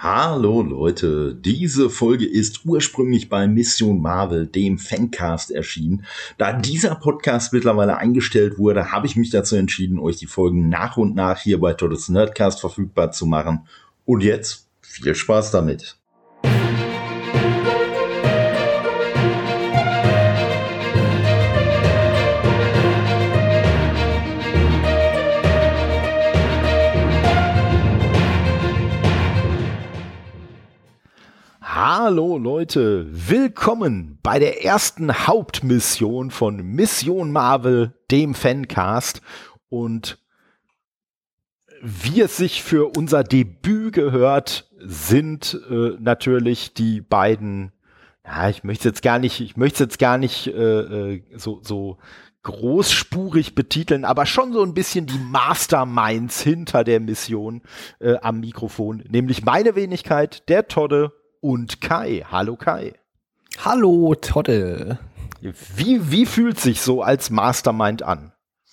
Hallo Leute, diese Folge ist ursprünglich bei Mission Marvel, dem Fancast, erschienen. Da dieser Podcast mittlerweile eingestellt wurde, habe ich mich dazu entschieden, euch die Folgen nach und nach hier bei Todes Nerdcast verfügbar zu machen. Und jetzt viel Spaß damit. Hallo Leute, willkommen bei der ersten Hauptmission von Mission Marvel, dem Fancast. Und wie es sich für unser Debüt gehört, sind natürlich die beiden, ja, ich möchte es jetzt gar nicht so großspurig betiteln, aber schon so ein bisschen die Masterminds hinter der Mission am Mikrofon, nämlich meine Wenigkeit, der Todde und Kai. Hallo Kai. Hallo Todde. Wie fühlt sich so als Mastermind an?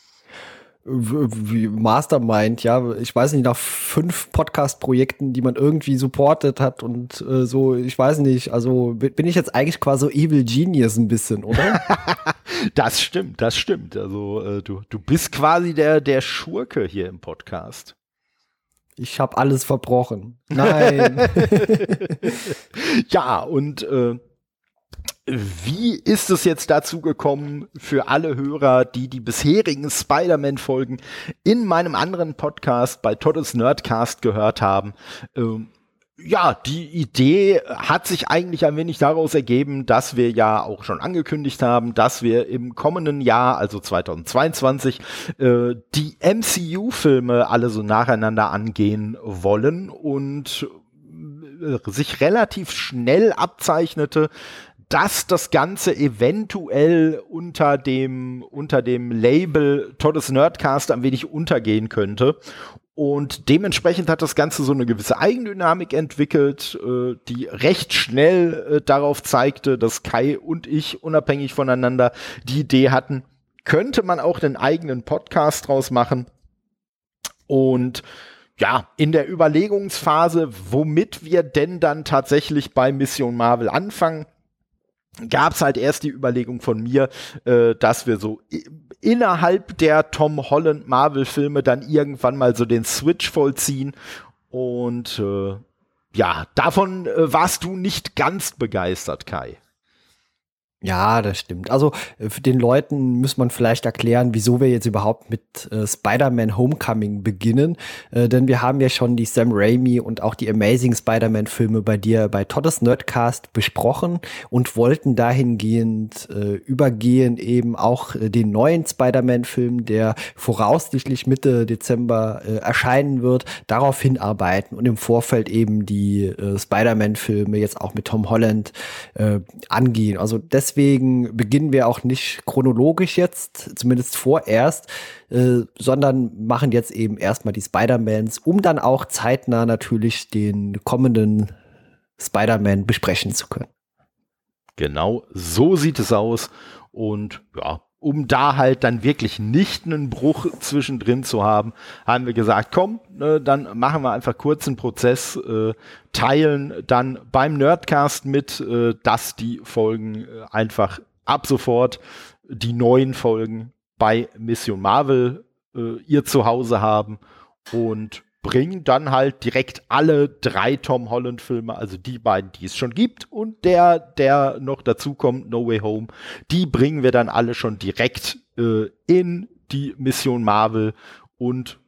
Wie Mastermind, ja, ich weiß nicht, nach 5 Podcast-Projekten, die man irgendwie supportet hat und so, ich weiß nicht, also bin ich jetzt eigentlich quasi so Evil Genius ein bisschen, oder? Das stimmt. Also du bist quasi der Schurke hier im Podcast. Ich habe alles verbrochen. Nein. Ja, und wie ist es jetzt dazu gekommen für alle Hörer, die bisherigen Spider-Man-Folgen in meinem anderen Podcast bei Todes Nerdcast gehört haben? Ja, die Idee hat sich eigentlich ein wenig daraus ergeben, dass wir ja auch schon angekündigt haben, dass wir im kommenden Jahr, also 2022, die MCU-Filme alle so nacheinander angehen wollen und sich relativ schnell abzeichnete, dass das Ganze eventuell unter dem Label Todes Nerdcast ein wenig untergehen könnte. Und dementsprechend hat das Ganze so eine gewisse Eigendynamik entwickelt, die recht schnell darauf zeigte, dass Kai und ich unabhängig voneinander die Idee hatten, könnte man auch einen eigenen Podcast draus machen. Und ja, in der Überlegungsphase, womit wir denn dann tatsächlich bei Mission Marvel anfangen, gab es halt erst die Überlegung von mir, dass wir so innerhalb der Tom Holland Marvel-Filme dann irgendwann mal so den Switch vollziehen. Und ja, davon warst du nicht ganz begeistert, Kai. Ja, das stimmt. Also für den Leuten muss man vielleicht erklären, wieso wir jetzt überhaupt mit Spider-Man Homecoming beginnen. Denn wir haben ja schon die Sam Raimi und auch die Amazing Spider-Man-Filme bei dir bei Todes Nerdcast besprochen und wollten dahingehend übergehen, eben auch den neuen Spider-Man-Film, der voraussichtlich Mitte Dezember erscheinen wird, darauf hinarbeiten und im Vorfeld eben die Spider-Man-Filme jetzt auch mit Tom Holland angehen. Also deswegen beginnen wir auch nicht chronologisch jetzt, zumindest vorerst, sondern machen jetzt eben erstmal die Spider-Mans, um dann auch zeitnah natürlich den kommenden Spider-Man besprechen zu können. Genau, so sieht es aus. Und ja, um da halt dann wirklich nicht einen Bruch zwischendrin zu haben, haben wir gesagt, komm, dann machen wir einfach kurz einen Prozess, teilen dann beim Nerdcast mit, dass die Folgen einfach ab sofort die neuen Folgen bei Mission Marvel ihr Zuhause haben und bringen dann halt direkt alle 3 Tom Holland Filme, also die beiden, die es schon gibt und der noch dazu kommt, No Way Home, die bringen wir dann alle schon direkt in die Mission Marvel und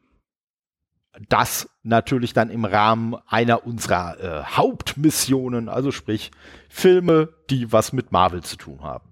das natürlich dann im Rahmen einer unserer Hauptmissionen, also sprich Filme, die was mit Marvel zu tun haben.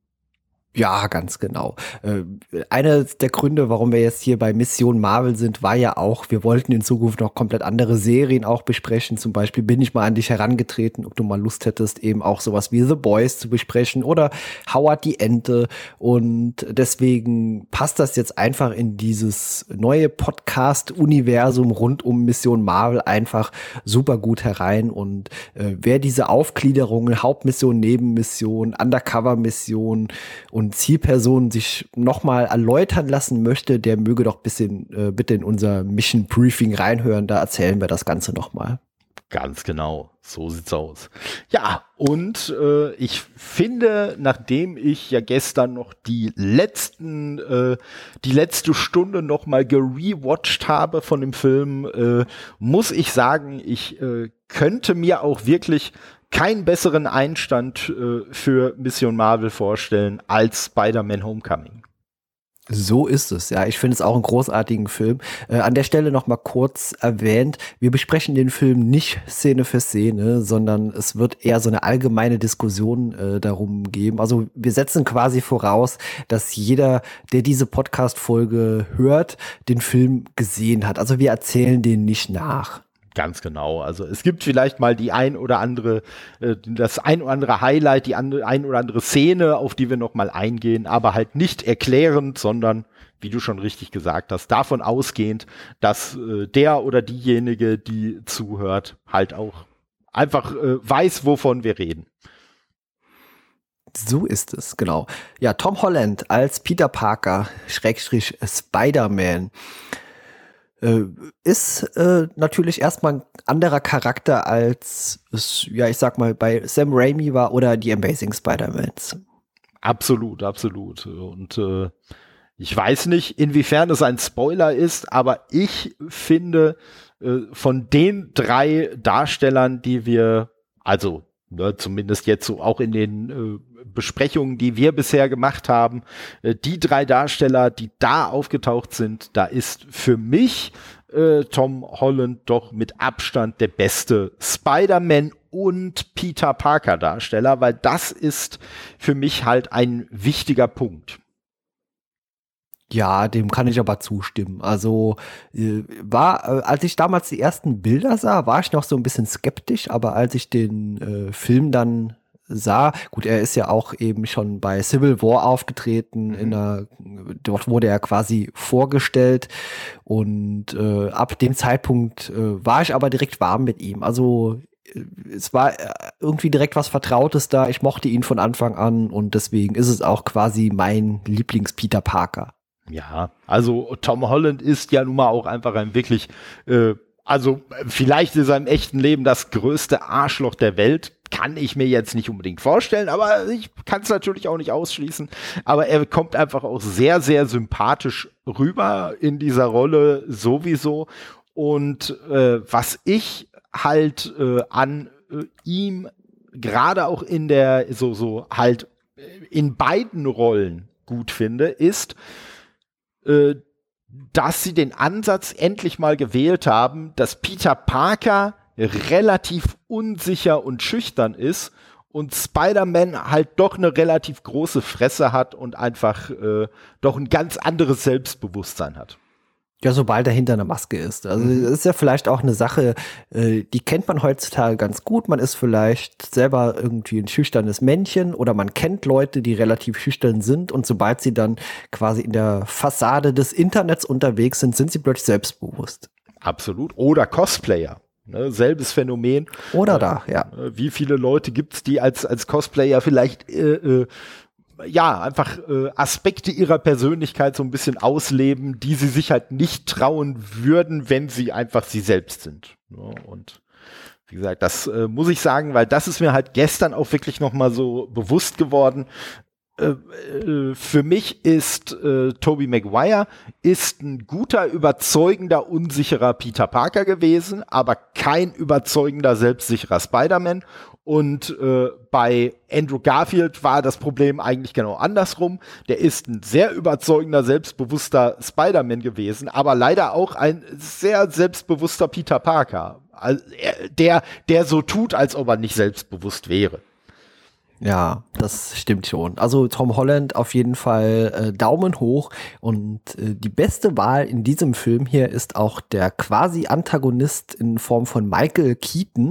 Ja, ganz genau. Einer der Gründe, warum wir jetzt hier bei Mission Marvel sind, war ja auch, wir wollten in Zukunft noch komplett andere Serien auch besprechen. Zum Beispiel bin ich mal an dich herangetreten, ob du mal Lust hättest, eben auch sowas wie The Boys zu besprechen oder Howard die Ente. Und deswegen passt das jetzt einfach in dieses neue Podcast-Universum rund um Mission Marvel einfach super gut herein. Und wer diese Aufgliederungen, Hauptmission, Nebenmission, Undercover-Mission und Zielpersonen sich nochmal erläutern lassen möchte, der möge doch bitte in unser Mission Briefing reinhören, da erzählen wir das Ganze nochmal. Ganz genau, so sieht's aus. Ja, und ich finde, nachdem ich ja gestern noch die letzte Stunde noch mal gerewatcht habe von dem Film, muss ich sagen, ich könnte mir auch wirklich keinen besseren Einstand für Mission Marvel vorstellen als Spider-Man Homecoming. So ist es, ja. Ich finde es auch einen großartigen Film. An der Stelle noch mal kurz erwähnt, wir besprechen den Film nicht Szene für Szene, sondern es wird eher so eine allgemeine Diskussion darum geben. Also wir setzen quasi voraus, dass jeder, der diese Podcast-Folge hört, den Film gesehen hat. Also wir erzählen den nicht nach. Ganz genau. Also es gibt vielleicht mal das ein oder andere Highlight, die ein oder andere Szene, auf die wir noch mal eingehen, aber halt nicht erklärend, sondern, wie du schon richtig gesagt hast, davon ausgehend, dass der oder diejenige, die zuhört, halt auch einfach weiß, wovon wir reden. So ist es, genau. Ja, Tom Holland als Peter Parker, / Spider-Man. Ist natürlich erstmal ein anderer Charakter, als es, ja, ich sag mal, bei Sam Raimi war oder die Amazing Spider-Mans. Absolut, absolut. Und ich weiß nicht, inwiefern es ein Spoiler ist, aber ich finde, von den 3 Darstellern, die wir, also zumindest jetzt so auch in den Besprechungen, die wir bisher gemacht haben, die 3 Darsteller, die da aufgetaucht sind, da ist für mich Tom Holland doch mit Abstand der beste Spider-Man und Peter Parker Darsteller, weil das ist für mich halt ein wichtiger Punkt. Ja, dem kann ich aber zustimmen. Also als ich damals die ersten Bilder sah, war ich noch so ein bisschen skeptisch, aber als ich den Film dann sah, gut, er ist ja auch eben schon bei Civil War aufgetreten, dort wurde er quasi vorgestellt und ab dem Zeitpunkt war ich aber direkt warm mit ihm. Also es war irgendwie direkt was Vertrautes da, ich mochte ihn von Anfang an und deswegen ist es auch quasi mein Lieblings-Peter Parker. Ja, also Tom Holland ist ja nun mal auch einfach ein wirklich, also vielleicht in seinem echten Leben das größte Arschloch der Welt. Kann ich mir jetzt nicht unbedingt vorstellen, aber ich kann es natürlich auch nicht ausschließen. Aber er kommt einfach auch sehr, sehr sympathisch rüber in dieser Rolle sowieso. Und was ich halt an ihm gerade auch in der so halt in beiden Rollen gut finde, ist, dass sie den Ansatz endlich mal gewählt haben, dass Peter Parker relativ unsicher und schüchtern ist und Spider-Man halt doch eine relativ große Fresse hat und einfach doch ein ganz anderes Selbstbewusstsein hat. Ja, sobald er hinter einer Maske ist. Also das ist ja vielleicht auch eine Sache, die kennt man heutzutage ganz gut. Man ist vielleicht selber irgendwie ein schüchternes Männchen oder man kennt Leute, die relativ schüchtern sind und sobald sie dann quasi in der Fassade des Internets unterwegs sind, sind sie plötzlich selbstbewusst. Absolut. Oder Cosplayer. Ne, selbes Phänomen. Oder da, ja. Wie viele Leute gibt's, die als Cosplayer vielleicht einfach Aspekte ihrer Persönlichkeit so ein bisschen ausleben, die sie sich halt nicht trauen würden, wenn sie einfach sie selbst sind. Ja, und wie gesagt, das muss ich sagen, weil das ist mir halt gestern auch wirklich noch mal so bewusst geworden. Für mich ist Tobey Maguire ist ein guter, überzeugender, unsicherer Peter Parker gewesen, aber kein überzeugender, selbstsicherer Spider-Man. Und bei Andrew Garfield war das Problem eigentlich genau andersrum. Der ist ein sehr überzeugender, selbstbewusster Spider-Man gewesen, aber leider auch ein sehr selbstbewusster Peter Parker, der so tut, als ob er nicht selbstbewusst wäre. Ja, das stimmt schon. Also Tom Holland auf jeden Fall Daumen hoch und die beste Wahl in diesem Film hier ist auch der quasi Antagonist in Form von Michael Keaton,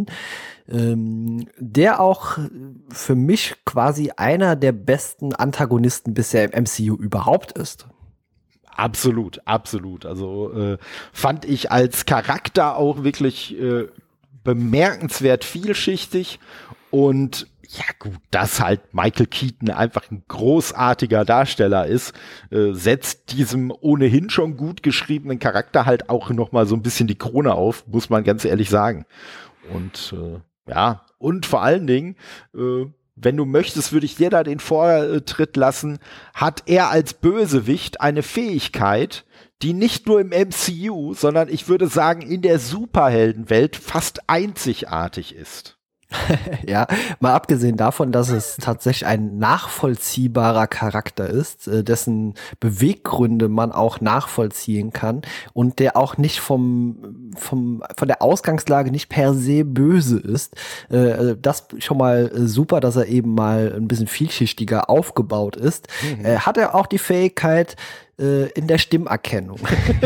der auch für mich quasi einer der besten Antagonisten bisher im MCU überhaupt ist. Absolut, absolut. Also fand ich als Charakter auch wirklich bemerkenswert vielschichtig und ja gut, dass halt Michael Keaton einfach ein großartiger Darsteller ist, setzt diesem ohnehin schon gut geschriebenen Charakter halt auch noch mal so ein bisschen die Krone auf, muss man ganz ehrlich sagen. Und und vor allen Dingen, wenn du möchtest, würde ich dir da den Vortritt lassen, hat er als Bösewicht eine Fähigkeit, die nicht nur im MCU, sondern ich würde sagen in der Superheldenwelt fast einzigartig ist. Ja, mal abgesehen davon, dass es tatsächlich ein nachvollziehbarer Charakter ist, dessen Beweggründe man auch nachvollziehen kann und der auch nicht von der Ausgangslage nicht per se böse ist. Das schon mal super, dass er eben mal ein bisschen vielschichtiger aufgebaut ist. Hat er auch die Fähigkeit in der Stimmerkennung.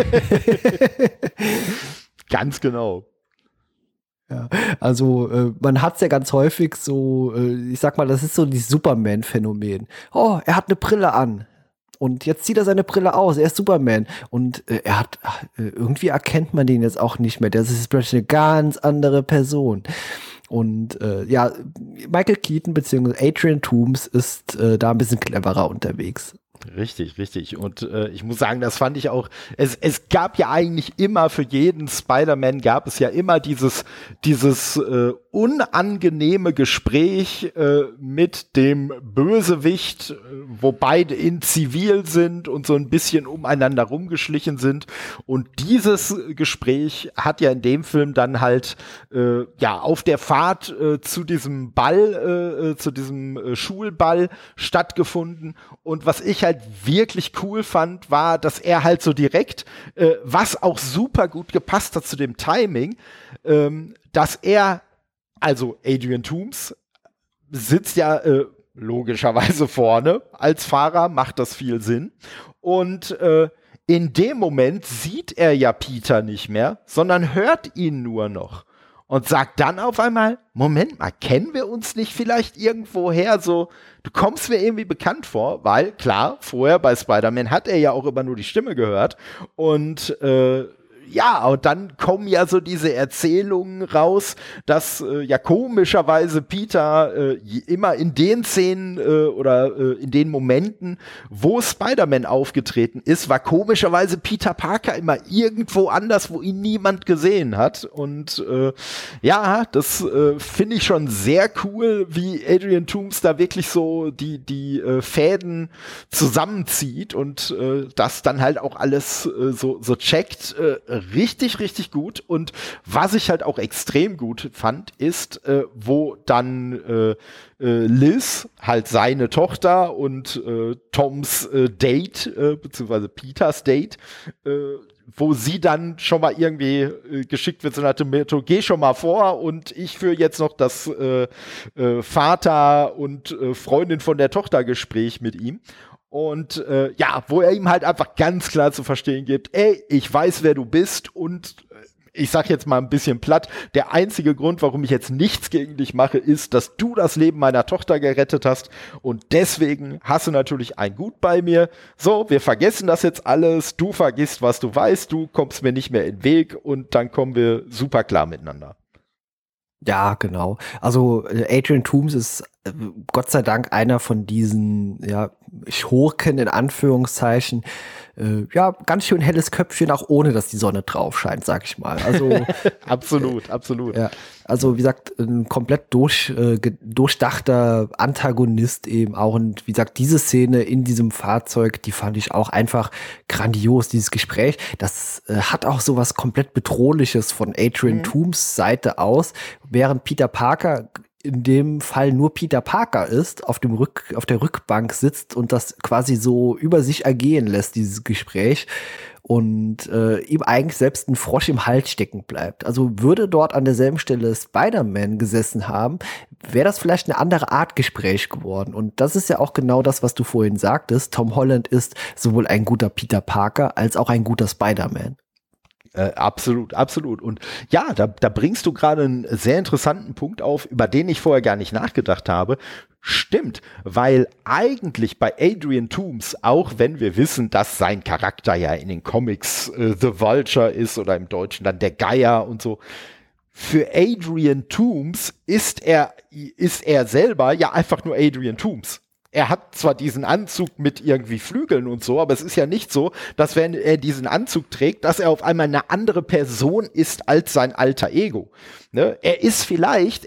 Ganz genau. Ja, also man hat es ja ganz häufig so, ich sag mal, das ist so dieses Superman-Phänomen. Oh, er hat eine Brille an. Und jetzt zieht er seine Brille aus, er ist Superman. Und er hat, irgendwie erkennt man den jetzt auch nicht mehr. Das ist plötzlich eine ganz andere Person. Und Michael Keaton bzw. Adrian Toomes ist da ein bisschen cleverer unterwegs. Richtig. Und ich muss sagen, das fand ich auch, es gab ja eigentlich immer für jeden Spider-Man gab es ja immer dieses unangenehme Gespräch mit dem Bösewicht, wo beide in Zivil sind und so ein bisschen umeinander rumgeschlichen sind. Und dieses Gespräch hat ja in dem Film dann halt auf der Fahrt zu diesem Ball, zu diesem Schulball stattgefunden. Und was ich halt wirklich cool fand, war, dass er halt so direkt, was auch super gut gepasst hat zu dem Timing, dass er, also Adrian Toomes, sitzt ja logischerweise vorne als Fahrer, macht das viel Sinn. Und in dem Moment sieht er ja Peter nicht mehr, sondern hört ihn nur noch. Und sagt dann auf einmal, Moment mal, kennen wir uns nicht vielleicht irgendwoher so, du kommst mir irgendwie bekannt vor, weil klar, vorher bei Spider-Man hat er ja auch immer nur die Stimme gehört und und dann kommen ja so diese Erzählungen raus, dass komischerweise Peter immer in den Szenen oder in den Momenten, wo Spider-Man aufgetreten ist, war komischerweise Peter Parker immer irgendwo anders, wo ihn niemand gesehen hat. Und das finde ich schon sehr cool, wie Adrian Toomes da wirklich so die Fäden zusammenzieht und das dann halt auch alles so checkt. Richtig gut. Und was ich halt auch extrem gut fand, ist, wo dann Liz, halt seine Tochter und Toms Date, beziehungsweise Peters Date, wo sie dann schon mal irgendwie geschickt wird, so nach dem Motto, geh schon mal vor und ich führe jetzt noch das Vater und Freundin von der Tochter Gespräch mit ihm. Und wo er ihm halt einfach ganz klar zu verstehen gibt, ey, ich weiß, wer du bist und ich sag jetzt mal ein bisschen platt, der einzige Grund, warum ich jetzt nichts gegen dich mache, ist, dass du das Leben meiner Tochter gerettet hast und deswegen hast du natürlich ein Gut bei mir. So, wir vergessen das jetzt alles, du vergisst, was du weißt, du kommst mir nicht mehr in den Weg und dann kommen wir super klar miteinander. Ja, genau. Also Adrian Toomes ist Gott sei Dank einer von diesen Schurken in Anführungszeichen. Ganz schön helles Köpfchen, auch ohne, dass die Sonne drauf scheint, sag ich mal. Also absolut. Ja, also wie gesagt, ein komplett durchdachter Antagonist eben auch. Und wie gesagt, diese Szene in diesem Fahrzeug, die fand ich auch einfach grandios, dieses Gespräch. Das hat auch so was komplett Bedrohliches von Adrian Toomes Seite aus, während Peter Parker in dem Fall nur Peter Parker ist, auf der Rückbank sitzt und das quasi so über sich ergehen lässt, dieses Gespräch, und ihm eigentlich selbst ein Frosch im Hals stecken bleibt. Also würde dort an derselben Stelle Spider-Man gesessen haben, wäre das vielleicht eine andere Art Gespräch geworden. Und das ist ja auch genau das, was du vorhin sagtest. Tom Holland ist sowohl ein guter Peter Parker als auch ein guter Spider-Man. Absolut. Und ja, da bringst du gerade einen sehr interessanten Punkt auf, über den ich vorher gar nicht nachgedacht habe. Stimmt, weil eigentlich bei Adrian Toomes, auch wenn wir wissen, dass sein Charakter ja in den Comics The Vulture ist oder im Deutschen dann der Geier und so, für Adrian Toomes ist er selber ja einfach nur Adrian Toomes. Er hat zwar diesen Anzug mit irgendwie Flügeln und so, aber es ist ja nicht so, dass wenn er diesen Anzug trägt, dass er auf einmal eine andere Person ist als sein alter Ego. Ne? Er ist vielleicht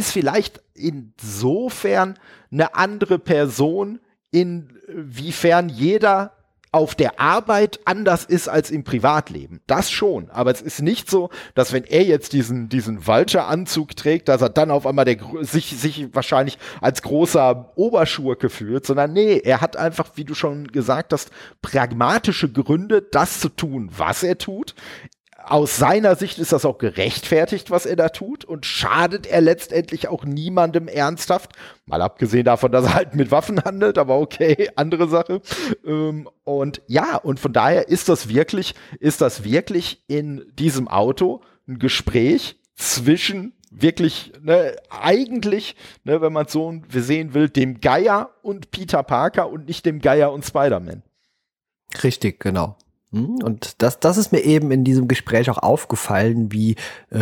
insofern eine andere Person, inwiefern jeder auf der Arbeit anders ist als im Privatleben. Das schon. Aber es ist nicht so, dass wenn er jetzt diesen Vulture-Anzug trägt, dass er dann auf einmal sich wahrscheinlich als großer Oberschurke fühlt, sondern nee, er hat einfach, wie du schon gesagt hast, pragmatische Gründe, das zu tun, was er tut. Aus seiner Sicht ist das auch gerechtfertigt, was er da tut, und schadet er letztendlich auch niemandem ernsthaft. Mal abgesehen davon, dass er halt mit Waffen handelt, aber okay, andere Sache. Und ja, und von daher ist das wirklich in diesem Auto ein Gespräch zwischen wirklich, eigentlich, wenn man es so sehen will, dem Geier und Peter Parker und nicht dem Geier und Spider-Man. Richtig, genau. Und das ist mir eben in diesem Gespräch auch aufgefallen, wie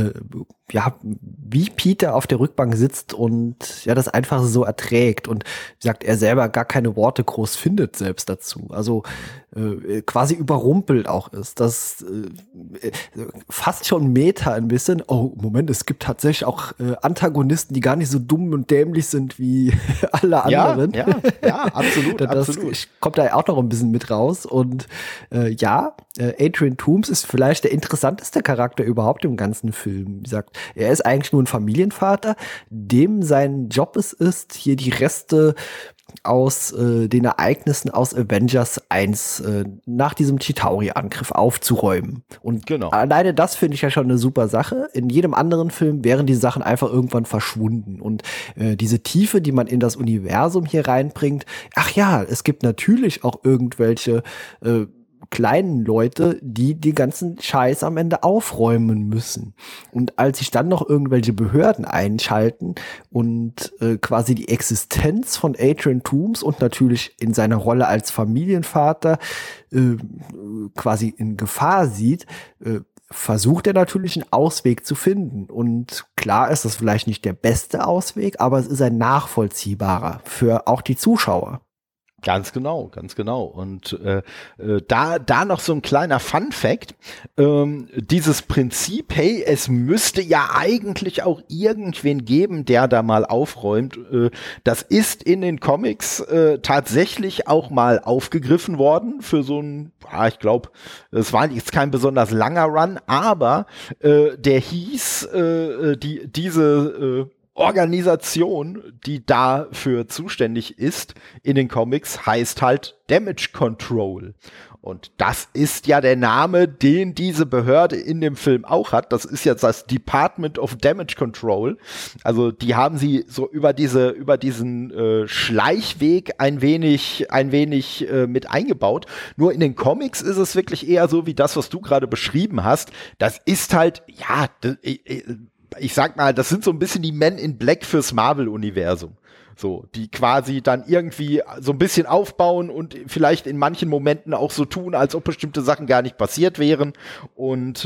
Peter auf der Rückbank sitzt und ja das einfach so erträgt und wie gesagt, er selber gar keine Worte groß findet selbst dazu. Also quasi überrumpelt auch ist. Das fast schon Meta ein bisschen. Oh, Moment, es gibt tatsächlich auch Antagonisten, die gar nicht so dumm und dämlich sind wie alle anderen. Ja, absolut. Das kommt da auch noch ein bisschen mit raus. Und Adrian Toomes ist vielleicht der interessanteste Charakter überhaupt im ganzen Film. Wie gesagt, er ist eigentlich nur ein Familienvater, dem sein Job es ist, hier die Reste aus den Ereignissen aus Avengers 1 nach diesem Chitauri-Angriff aufzuräumen. Und genau. Alleine das finde ich ja schon eine super Sache. In jedem anderen Film wären die Sachen einfach irgendwann verschwunden. Und diese Tiefe, die man in das Universum hier reinbringt, ach ja, es gibt natürlich auch irgendwelche kleinen Leute, die ganzen Scheiß am Ende aufräumen müssen. Und als sich dann noch irgendwelche Behörden einschalten und quasi die Existenz von Adrian Toomes und natürlich in seiner Rolle als Familienvater quasi in Gefahr sieht, versucht er natürlich einen Ausweg zu finden. Und klar ist das vielleicht nicht der beste Ausweg, aber es ist ein nachvollziehbarer für auch die Zuschauer. Ganz genau. Und da noch so ein kleiner Fun-Fact. Dieses Prinzip, hey, es müsste ja eigentlich auch irgendwen geben, der da mal aufräumt, das ist in den Comics tatsächlich auch mal aufgegriffen worden für so ein, ich glaube, es war jetzt kein besonders langer Run, aber der hieß, diese Organisation, die dafür zuständig ist in den Comics, heißt halt Damage Control. Und das ist ja der Name, den diese Behörde in dem Film auch hat. Das ist jetzt das Department of Damage Control. Also die haben sie so über diesen Schleichweg ein wenig mit eingebaut. Nur in den Comics ist es wirklich eher so wie das, was du gerade beschrieben hast. Das ist halt, ich sag mal, das sind so ein bisschen die Men in Black fürs Marvel-Universum. So, die quasi dann irgendwie so ein bisschen aufbauen und vielleicht in manchen Momenten auch so tun, als ob bestimmte Sachen gar nicht passiert wären. Und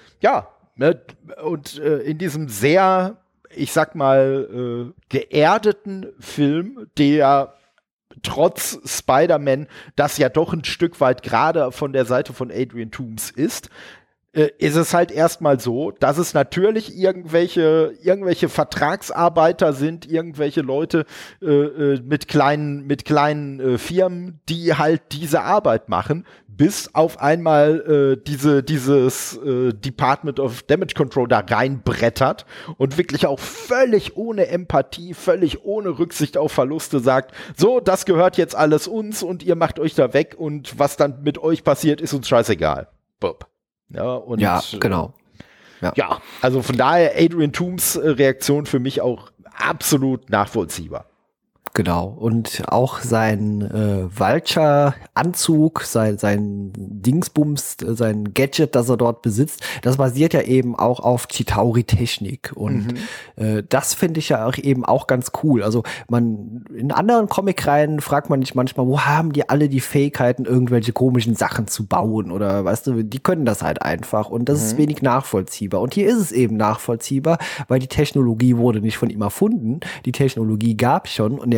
in diesem sehr, ich sag mal, geerdeten Film, der trotz Spider-Man das ja doch ein Stück weit gerade von der Seite von Adrian Toomes ist es halt erstmal so, dass es natürlich irgendwelche Vertragsarbeiter sind, irgendwelche Leute mit kleinen Firmen, die halt diese Arbeit machen, bis auf einmal dieses Department of Damage Control da reinbrettert und wirklich auch völlig ohne Empathie, völlig ohne Rücksicht auf Verluste sagt, so, das gehört jetzt alles uns und ihr macht euch da weg und was dann mit euch passiert, ist uns scheißegal. Bob. Ja, genau. Ja, also von daher Adrian Toomes Reaktion für mich auch absolut nachvollziehbar. Genau, und auch sein Vulture-Anzug, sein Dingsbums, sein Gadget, das er dort besitzt, das basiert ja eben auch auf Chitauri-Technik. Und das finde ich ja auch eben auch ganz cool. Also in anderen Comicreihen fragt man sich manchmal, wo haben die alle die Fähigkeiten, irgendwelche komischen Sachen zu bauen? Oder weißt du, die können das halt einfach. Und das ist wenig nachvollziehbar. Und hier ist es eben nachvollziehbar, weil die Technologie wurde nicht von ihm erfunden. Die Technologie gab es schon und er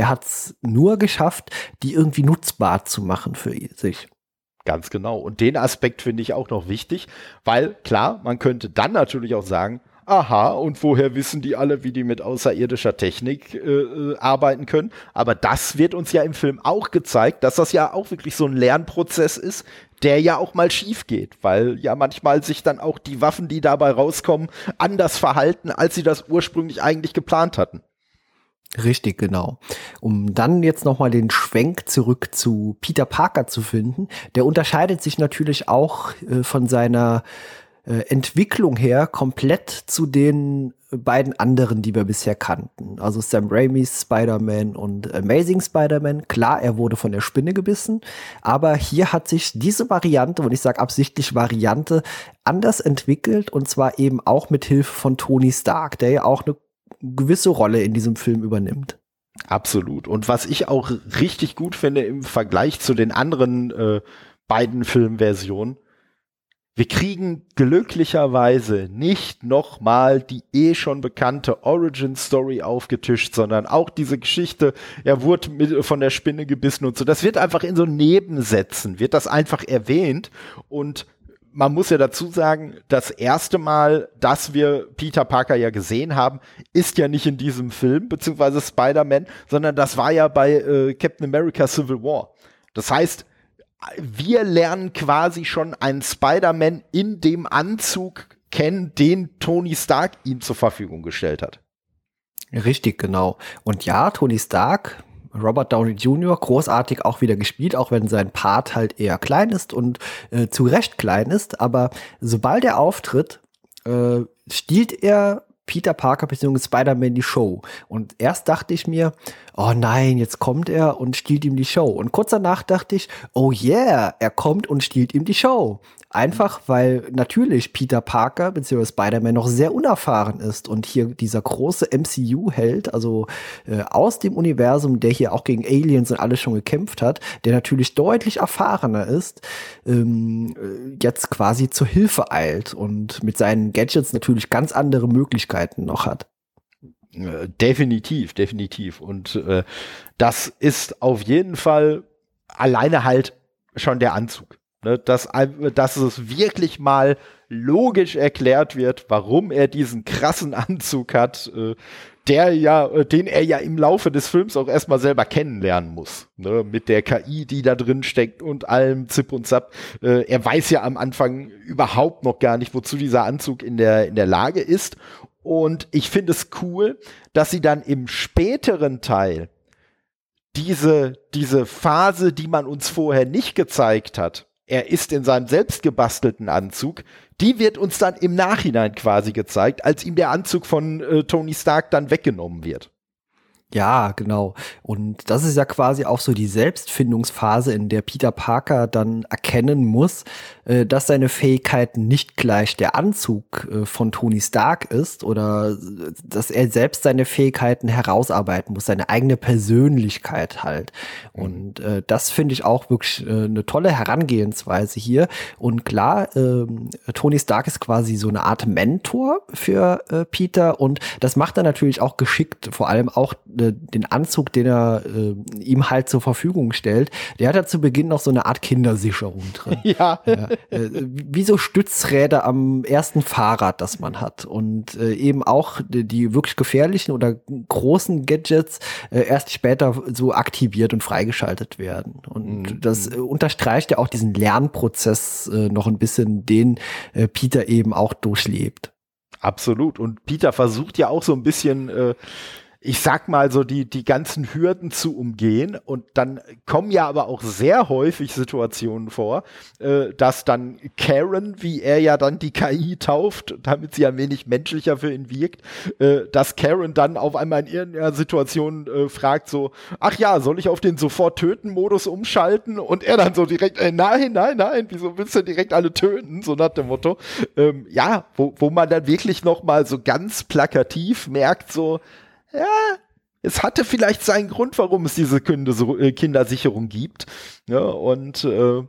er hat es nur geschafft, die irgendwie nutzbar zu machen für sich. Ganz genau. Und den Aspekt finde ich auch noch wichtig, weil klar, man könnte dann natürlich auch sagen, aha, und woher wissen die alle, wie die mit außerirdischer Technik arbeiten können? Aber das wird uns ja im Film auch gezeigt, dass das ja auch wirklich so ein Lernprozess ist, der ja auch mal schief geht, weil ja manchmal sich dann auch die Waffen, die dabei rauskommen, anders verhalten, als sie das ursprünglich eigentlich geplant hatten. Richtig, genau. Um dann jetzt nochmal den Schwenk zurück zu Peter Parker zu finden, der unterscheidet sich natürlich auch von seiner Entwicklung her komplett zu den beiden anderen, die wir bisher kannten. Also Sam Raimis Spider-Man und Amazing Spider-Man. Klar, er wurde von der Spinne gebissen, aber hier hat sich diese Variante, und ich sage absichtlich Variante, anders entwickelt, und zwar eben auch mit Hilfe von Tony Stark, der ja auch eine gewisse Rolle in diesem Film übernimmt. Absolut. Und was ich auch richtig gut finde im Vergleich zu den anderen beiden Filmversionen, wir kriegen glücklicherweise nicht nochmal die schon bekannte Origin-Story aufgetischt, sondern auch diese Geschichte, er wurde von der Spinne gebissen und so. Das wird einfach in so Nebensätzen, wird das einfach erwähnt. Und man muss ja dazu sagen, das erste Mal, dass wir Peter Parker ja gesehen haben, ist ja nicht in diesem Film, beziehungsweise Spider-Man, sondern das war ja bei Captain America Civil War. Das heißt, wir lernen quasi schon einen Spider-Man in dem Anzug kennen, den Tony Stark ihm zur Verfügung gestellt hat. Richtig, genau. Und ja, Tony Stark, Robert Downey Jr., großartig auch wieder gespielt, auch wenn sein Part halt eher klein ist und zu Recht klein ist. Aber sobald er auftritt, stiehlt er Peter Parker bzw. Spider-Man die Show. Und erst dachte ich mir, oh nein, jetzt kommt er und stiehlt ihm die Show. Und kurz danach dachte ich, oh yeah, er kommt und stiehlt ihm die Show. Einfach, weil natürlich Peter Parker bzw. Spider-Man noch sehr unerfahren ist und hier dieser große MCU-Held, also aus dem Universum, der hier auch gegen Aliens und alles schon gekämpft hat, der natürlich deutlich erfahrener ist, jetzt quasi zur Hilfe eilt und mit seinen Gadgets natürlich ganz andere Möglichkeiten noch hat. Definitiv, definitiv. Und das ist auf jeden Fall alleine halt schon der Anzug. Ne, dass es wirklich mal logisch erklärt wird, warum er diesen krassen Anzug hat, den er ja im Laufe des Films auch erstmal selber kennenlernen muss. Ne, mit der KI, die da drin steckt und allem Zip und Zap. Er weiß ja am Anfang überhaupt noch gar nicht, wozu dieser Anzug in der Lage ist. Und ich finde es cool, dass sie dann im späteren Teil diese Phase, die man uns vorher nicht gezeigt hat, er ist in seinem selbstgebastelten Anzug, die wird uns dann im Nachhinein quasi gezeigt, als ihm der Anzug von Tony Stark dann weggenommen wird. Ja, genau. Und das ist ja quasi auch so die Selbstfindungsphase, in der Peter Parker dann erkennen muss, dass seine Fähigkeiten nicht gleich der Anzug von Tony Stark ist oder dass er selbst seine Fähigkeiten herausarbeiten muss, seine eigene Persönlichkeit halt. Und das finde ich auch wirklich eine tolle Herangehensweise hier. Und klar, Tony Stark ist quasi so eine Art Mentor für Peter und das macht er natürlich auch geschickt, vor allem auch den Anzug, den er ihm halt zur Verfügung stellt, der hat ja zu Beginn noch so eine Art Kindersicherung drin. Ja. Wie so Stützräder am ersten Fahrrad, das man hat. Und eben auch die wirklich gefährlichen oder großen Gadgets erst später so aktiviert und freigeschaltet werden. Und das unterstreicht ja auch diesen Lernprozess noch ein bisschen, den Peter eben auch durchlebt. Absolut. Und Peter versucht ja auch so ein bisschen ich sag mal so, die ganzen Hürden zu umgehen, und dann kommen ja aber auch sehr häufig Situationen vor, dass dann Karen, wie er ja dann die KI tauft, damit sie ein wenig menschlicher für ihn wirkt, dass Karen dann auf einmal in irgendeiner Situation fragt so, ach ja, soll ich auf den Sofort-Töten-Modus umschalten? Und er dann so direkt, nein, wieso willst du direkt alle töten? So nach dem Motto. Ja, wo man dann wirklich noch mal so ganz plakativ merkt so, ja, es hatte vielleicht seinen Grund, warum es diese Kindersicherung gibt. Ja, und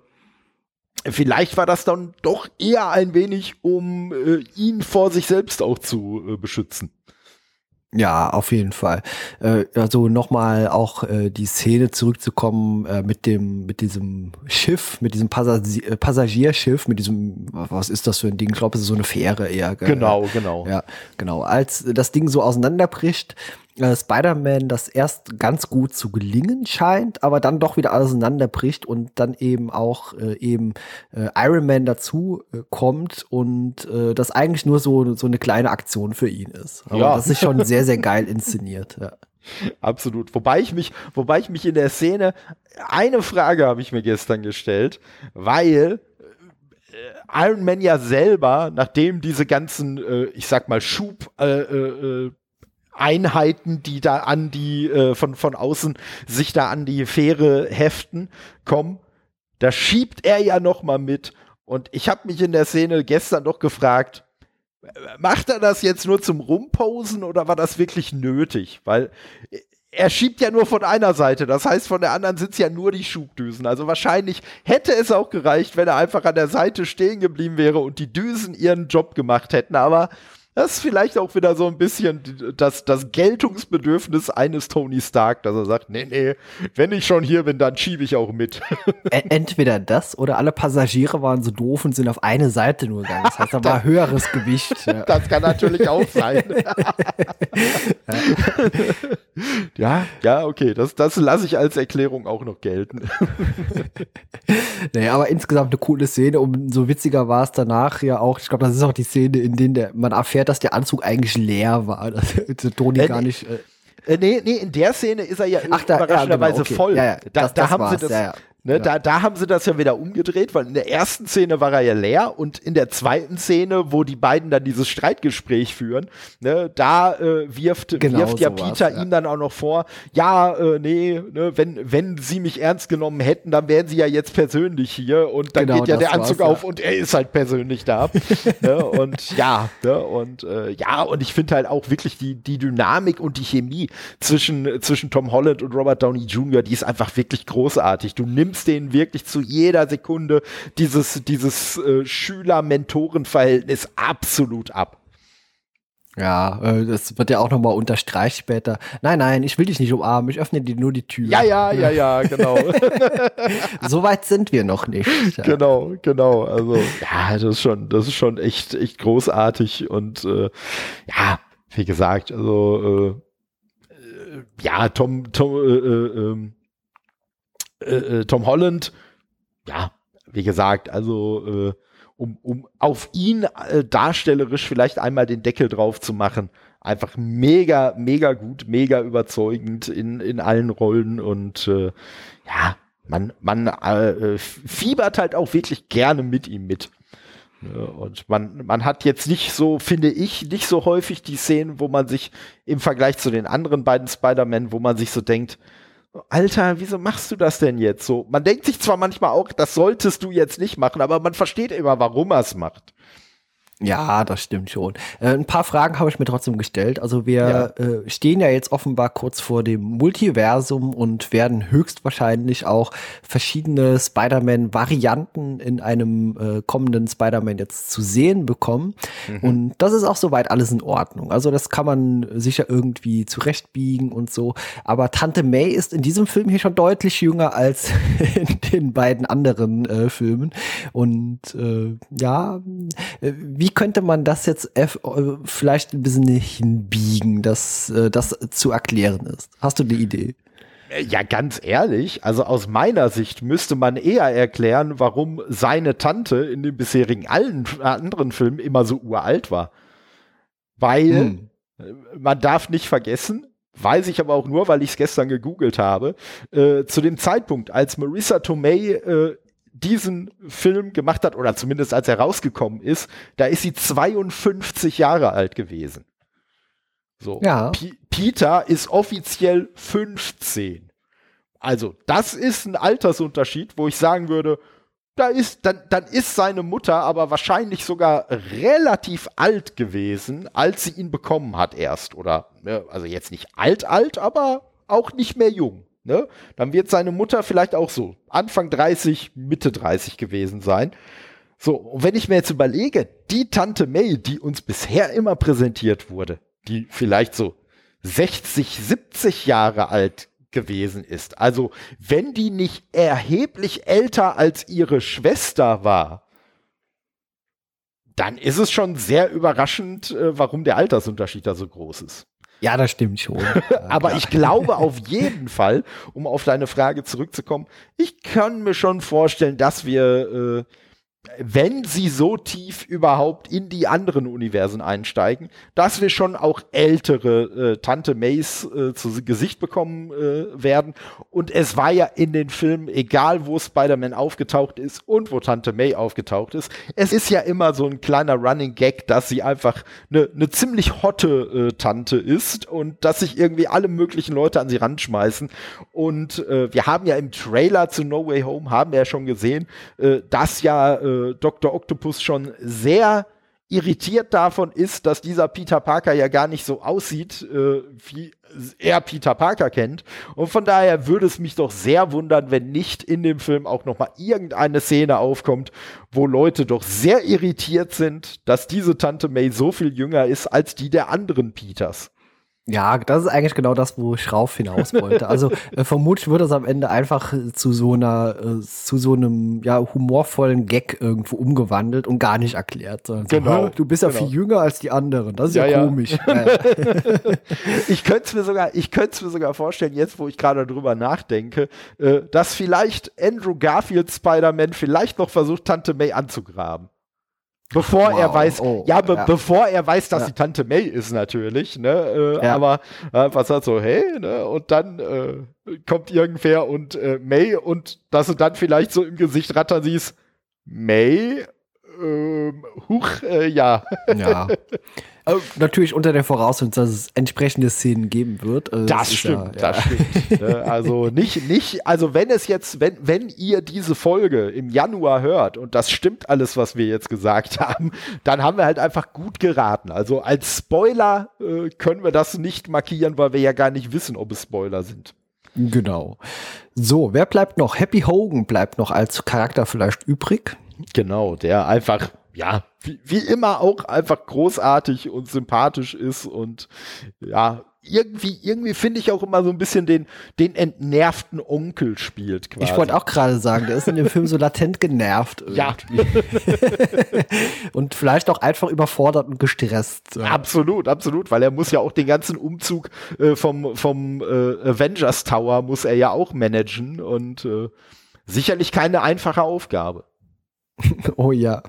vielleicht war das dann doch eher ein wenig, um ihn vor sich selbst auch zu beschützen. Ja, auf jeden Fall. Also nochmal auch die Szene zurückzukommen mit diesem Schiff, mit diesem Passagierschiff, mit diesem, was ist das für ein Ding? Ich glaube, es ist so eine Fähre eher. Genau. Ja, genau. Als das Ding so auseinanderbricht, Spider-Man das erst ganz gut zu gelingen scheint, aber dann doch wieder auseinanderbricht und dann eben auch Iron Man dazu kommt und das eigentlich nur so eine kleine Aktion für ihn ist. Aber das ist schon sehr, sehr geil inszeniert. Ja. Absolut. Wobei ich mich in der Szene, eine Frage habe ich mir gestern gestellt, weil Iron Man ja selber, nachdem diese ganzen, ich sag mal, Einheiten, die da an die von außen sich da an die Fähre heften, kommen, da schiebt er ja noch mal mit. Und ich habe mich in der Szene gestern doch gefragt, macht er das jetzt nur zum Rumposen oder war das wirklich nötig? Weil er schiebt ja nur von einer Seite, das heißt, von der anderen sind es ja nur die Schubdüsen. Also wahrscheinlich hätte es auch gereicht, wenn er einfach an der Seite stehen geblieben wäre und die Düsen ihren Job gemacht hätten, aber das ist vielleicht auch wieder so ein bisschen das Geltungsbedürfnis eines Tony Stark, dass er sagt, nee, wenn ich schon hier bin, dann schiebe ich auch mit. Entweder das oder alle Passagiere waren so doof und sind auf eine Seite nur gegangen. Das heißt, da war höheres Gewicht. Ja. Das kann natürlich auch sein. Ja, okay, das lasse ich als Erklärung auch noch gelten. Naja, aber insgesamt eine coole Szene. Umso witziger war es danach ja auch. Ich glaube, das ist auch die Szene, in der man erfährt, dass der Anzug eigentlich leer war. Dass Tony gar nicht. Nee, in der Szene ist er ja überraschenderweise voll. Ja, da haben sie das. Ja. Ne, da haben sie das ja wieder umgedreht, weil in der ersten Szene war er ja leer und in der zweiten Szene, wo die beiden dann dieses Streitgespräch führen, ne, da wirft ja Peter ihm dann auch noch vor, wenn sie mich ernst genommen hätten, dann wären sie ja jetzt persönlich hier und dann geht ja der Anzug auf und er ist halt persönlich da. Ne, und und ich finde halt auch wirklich die Dynamik und die Chemie zwischen Tom Holland und Robert Downey Jr., die ist einfach wirklich großartig. Du nimmst denen wirklich zu jeder Sekunde dieses Schüler-Mentoren-Verhältnis absolut ab. Ja, das wird ja auch nochmal unterstreicht später. Nein, ich will dich nicht umarmen, ich öffne dir nur die Tür. Ja, genau. So weit sind wir noch nicht. Ja. Genau. Also, ja, das ist schon echt großartig und wie gesagt, also Tom Holland, ja, wie gesagt, also um auf ihn darstellerisch vielleicht einmal den Deckel drauf zu machen, einfach mega, mega gut, mega überzeugend in allen Rollen und man fiebert halt auch wirklich gerne mit ihm mit. Und man hat jetzt nicht so, finde ich, nicht so häufig die Szenen, wo man sich im Vergleich zu den anderen beiden Spider-Man, wo man sich so denkt, Alter, wieso machst du das denn jetzt so? Man denkt sich zwar manchmal auch, das solltest du jetzt nicht machen, aber man versteht immer, warum er es macht. Ja, das stimmt schon. Ein paar Fragen habe ich mir trotzdem gestellt. Also wir stehen ja jetzt offenbar kurz vor dem Multiversum und werden höchstwahrscheinlich auch verschiedene Spider-Man-Varianten in einem kommenden Spider-Man jetzt zu sehen bekommen. Und das ist auch soweit alles in Ordnung. Also das kann man sicher irgendwie zurechtbiegen und so. Aber Tante May ist in diesem Film hier schon deutlich jünger als in den beiden anderen Filmen. Und wie könnte man das jetzt vielleicht ein bisschen hinbiegen, dass das zu erklären ist? Hast du eine Idee? Ja, ganz ehrlich, also aus meiner Sicht müsste man eher erklären, warum seine Tante in den bisherigen allen anderen Filmen immer so uralt war. Weil man darf nicht vergessen, weiß ich aber auch nur, weil ich es gestern gegoogelt habe, zu dem Zeitpunkt, als Marissa Tomei diesen Film gemacht hat, oder zumindest als er rausgekommen ist, da ist sie 52 Jahre alt gewesen. So. Ja. Peter ist offiziell 15. Also, das ist ein Altersunterschied, wo ich sagen würde, dann ist seine Mutter aber wahrscheinlich sogar relativ alt gewesen, als sie ihn bekommen hat erst. Oder, also jetzt nicht alt, aber auch nicht mehr jung. Ne? Dann wird seine Mutter vielleicht auch so Anfang 30, Mitte 30 gewesen sein. So, und wenn ich mir jetzt überlege, die Tante May, die uns bisher immer präsentiert wurde, die vielleicht so 60, 70 Jahre alt gewesen ist. Also wenn die nicht erheblich älter als ihre Schwester war, dann ist es schon sehr überraschend, warum der Altersunterschied da so groß ist. Ja, das stimmt schon. Aber ich glaube auf jeden Fall, um auf deine Frage zurückzukommen, ich kann mir schon vorstellen, dass wir, wenn sie so tief überhaupt in die anderen Universen einsteigen, dass wir schon auch ältere Tante Mays zu Gesicht bekommen werden. Und es war ja in den Filmen, egal wo Spider-Man aufgetaucht ist und wo Tante May aufgetaucht ist, es ist ja immer so ein kleiner Running Gag, dass sie einfach eine ziemlich hotte Tante ist und dass sich irgendwie alle möglichen Leute an sie ranschmeißen. Und wir haben ja im Trailer zu No Way Home, haben wir ja schon gesehen, dass ja Dr. Octopus schon sehr irritiert davon ist, dass dieser Peter Parker ja gar nicht so aussieht, wie er Peter Parker kennt. Und von daher würde es mich doch sehr wundern, wenn nicht in dem Film auch noch mal irgendeine Szene aufkommt, wo Leute doch sehr irritiert sind, dass diese Tante May so viel jünger ist als die der anderen Peters. Ja, das ist eigentlich genau das, wo Schrauf hinaus wollte. Also vermutlich wird das am Ende einfach zu so einem humorvollen Gag irgendwo umgewandelt und gar nicht erklärt. Genau. So, du bist ja viel jünger als die anderen. Das ist ja komisch. Ja. Ich könnte es mir sogar vorstellen, jetzt wo ich gerade drüber nachdenke, dass vielleicht Andrew Garfield Spider-Man vielleicht noch versucht, Tante May anzugraben. Bevor er weiß, bevor er weiß, dass sie Tante May ist natürlich, ne, aber was hat so, hey, ne, und dann kommt irgendwer und May und dass du dann vielleicht so im Gesicht rattern siehst, May, ja. Ja. Natürlich unter der Voraussetzung, dass es entsprechende Szenen geben wird. Das stimmt. Also also wenn ihr diese Folge im Januar hört und das stimmt alles, was wir jetzt gesagt haben, dann haben wir halt einfach gut geraten. Also als Spoiler können wir das nicht markieren, weil wir ja gar nicht wissen, ob es Spoiler sind. Genau. So, wer bleibt noch? Happy Hogan bleibt noch als Charakter vielleicht übrig. Genau, der einfach, ja, wie immer auch einfach großartig und sympathisch ist und ja, irgendwie finde ich auch immer so ein bisschen den entnervten Onkel spielt quasi. Ich wollte auch gerade sagen, der ist in dem Film so latent genervt irgendwie. Ja. Und vielleicht auch einfach überfordert und gestresst. Absolut, weil er muss ja auch den ganzen Umzug vom Avengers Tower muss er ja auch managen und sicherlich keine einfache Aufgabe. Oh ja.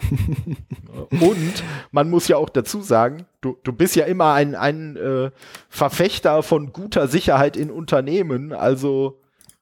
Und man muss ja auch dazu sagen, du bist ja immer ein Verfechter von guter Sicherheit in Unternehmen. Also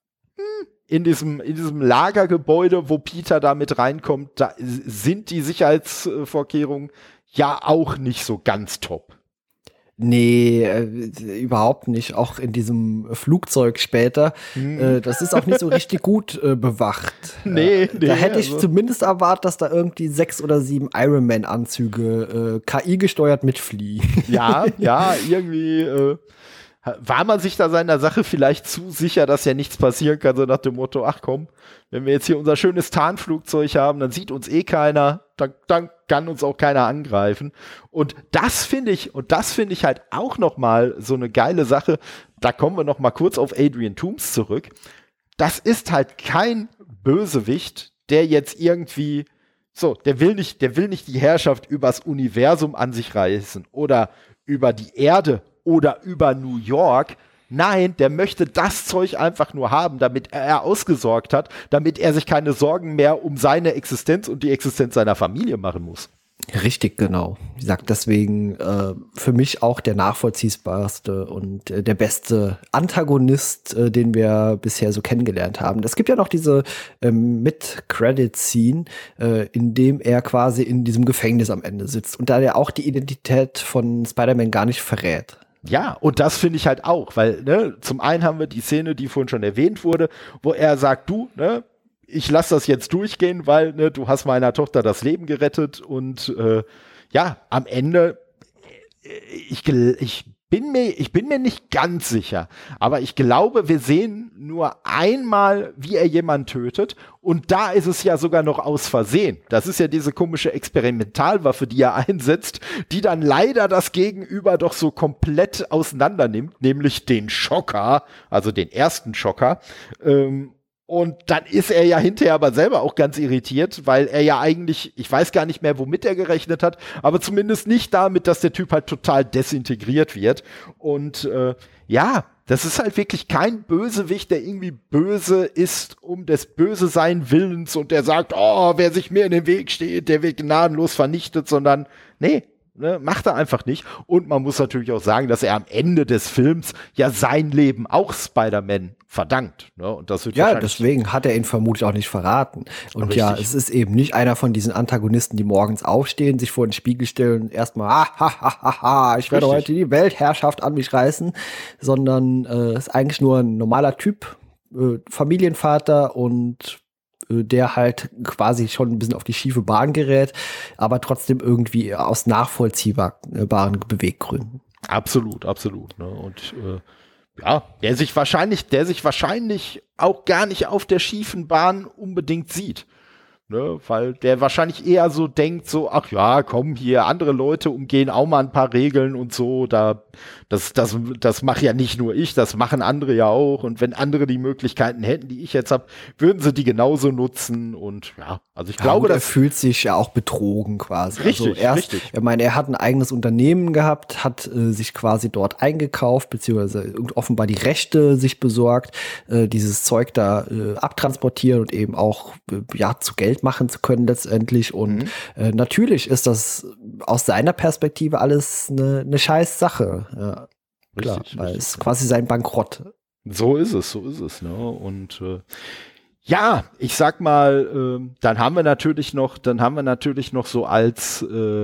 in diesem Lagergebäude, wo Peter da mit reinkommt, da sind die Sicherheitsvorkehrungen ja auch nicht so ganz top. Nee, überhaupt nicht. Auch in diesem Flugzeug später. Das ist auch nicht so richtig gut bewacht. Nee, da hätte ich zumindest erwartet, dass da irgendwie 6 oder 7 Iron-Man-Anzüge KI gesteuert mitfliegen. Ja, irgendwie war man sich da seiner Sache vielleicht zu sicher, dass ja nichts passieren kann, so nach dem Motto, ach komm, wenn wir jetzt hier unser schönes Tarnflugzeug haben, dann sieht uns eh keiner, dann kann uns auch keiner angreifen. Und das finde ich halt auch noch mal so eine geile Sache. Da kommen wir noch mal kurz auf Adrian Toomes zurück. Das ist halt kein Bösewicht, der jetzt irgendwie der will nicht die Herrschaft übers Universum an sich reißen oder über die Erde oder über New York. Nein, der möchte das Zeug einfach nur haben, damit er ausgesorgt hat, damit er sich keine Sorgen mehr um seine Existenz und die Existenz seiner Familie machen muss. Richtig, genau. Wie gesagt, deswegen für mich auch der nachvollziehbarste und der beste Antagonist, den wir bisher so kennengelernt haben. Es gibt ja noch diese Mid-Credit-Scene, in dem er quasi in diesem Gefängnis am Ende sitzt und da er auch die Identität von Spider-Man gar nicht verrät. Ja, und das finde ich halt auch, weil zum einen haben wir die Szene, die vorhin schon erwähnt wurde, wo er sagt, ich lasse das jetzt durchgehen, weil du hast meiner Tochter das Leben gerettet und am Ende, ich Ich bin mir nicht ganz sicher, aber ich glaube, wir sehen nur einmal, wie er jemanden tötet, und da ist es ja sogar noch aus Versehen. Das ist ja diese komische Experimentalwaffe, die er einsetzt, die dann leider das Gegenüber doch so komplett auseinander nimmt, nämlich den Schocker, also den ersten Schocker. Und dann ist er ja hinterher aber selber auch ganz irritiert, weil er ja eigentlich, ich weiß gar nicht mehr, womit er gerechnet hat, aber zumindest nicht damit, dass der Typ halt total desintegriert wird. Und ja, das ist halt wirklich kein Bösewicht, der irgendwie böse ist um des Bösesein Willens und der sagt, oh, wer sich mir in den Weg steht, der wird gnadenlos vernichtet, sondern nee, macht er einfach nicht. Und man muss natürlich auch sagen, dass er am Ende des Films ja sein Leben auch Spider-Man verdankt. Ne? Und das wird ja, deswegen hat er ihn vermutlich auch nicht verraten. Und richtig. Ja, es ist eben nicht einer von diesen Antagonisten, die morgens aufstehen, sich vor den Spiegel stellen und erstmal, ich werde heute die Weltherrschaft an mich reißen, sondern ist eigentlich nur ein normaler Typ, Familienvater und der halt quasi schon ein bisschen auf die schiefe Bahn gerät, aber trotzdem irgendwie aus nachvollziehbaren Beweggründen. Absolut, absolut. Ne? Und ja, der sich wahrscheinlich auch gar nicht auf der schiefen Bahn unbedingt sieht. Ne, weil der wahrscheinlich eher so denkt, so, ach ja, komm hier, andere Leute umgehen auch mal ein paar Regeln und so, das mache ja nicht nur ich, das machen andere ja auch, und wenn andere die Möglichkeiten hätten, die ich jetzt habe, würden sie die genauso nutzen, und ja, also ich glaube, er fühlt sich ja auch betrogen quasi. Richtig, also richtig. Ich meine, er hat ein eigenes Unternehmen gehabt, hat sich quasi dort eingekauft, beziehungsweise offenbar die Rechte sich besorgt, dieses Zeug da abtransportieren und eben auch zu Geld machen zu können letztendlich. Und natürlich ist das aus seiner Perspektive alles eine scheiß Sache. Ja, klar, richtig, weil es ist quasi sein Bankrott. So ist es, ne? Und ja, ich sag mal, dann haben wir natürlich noch so als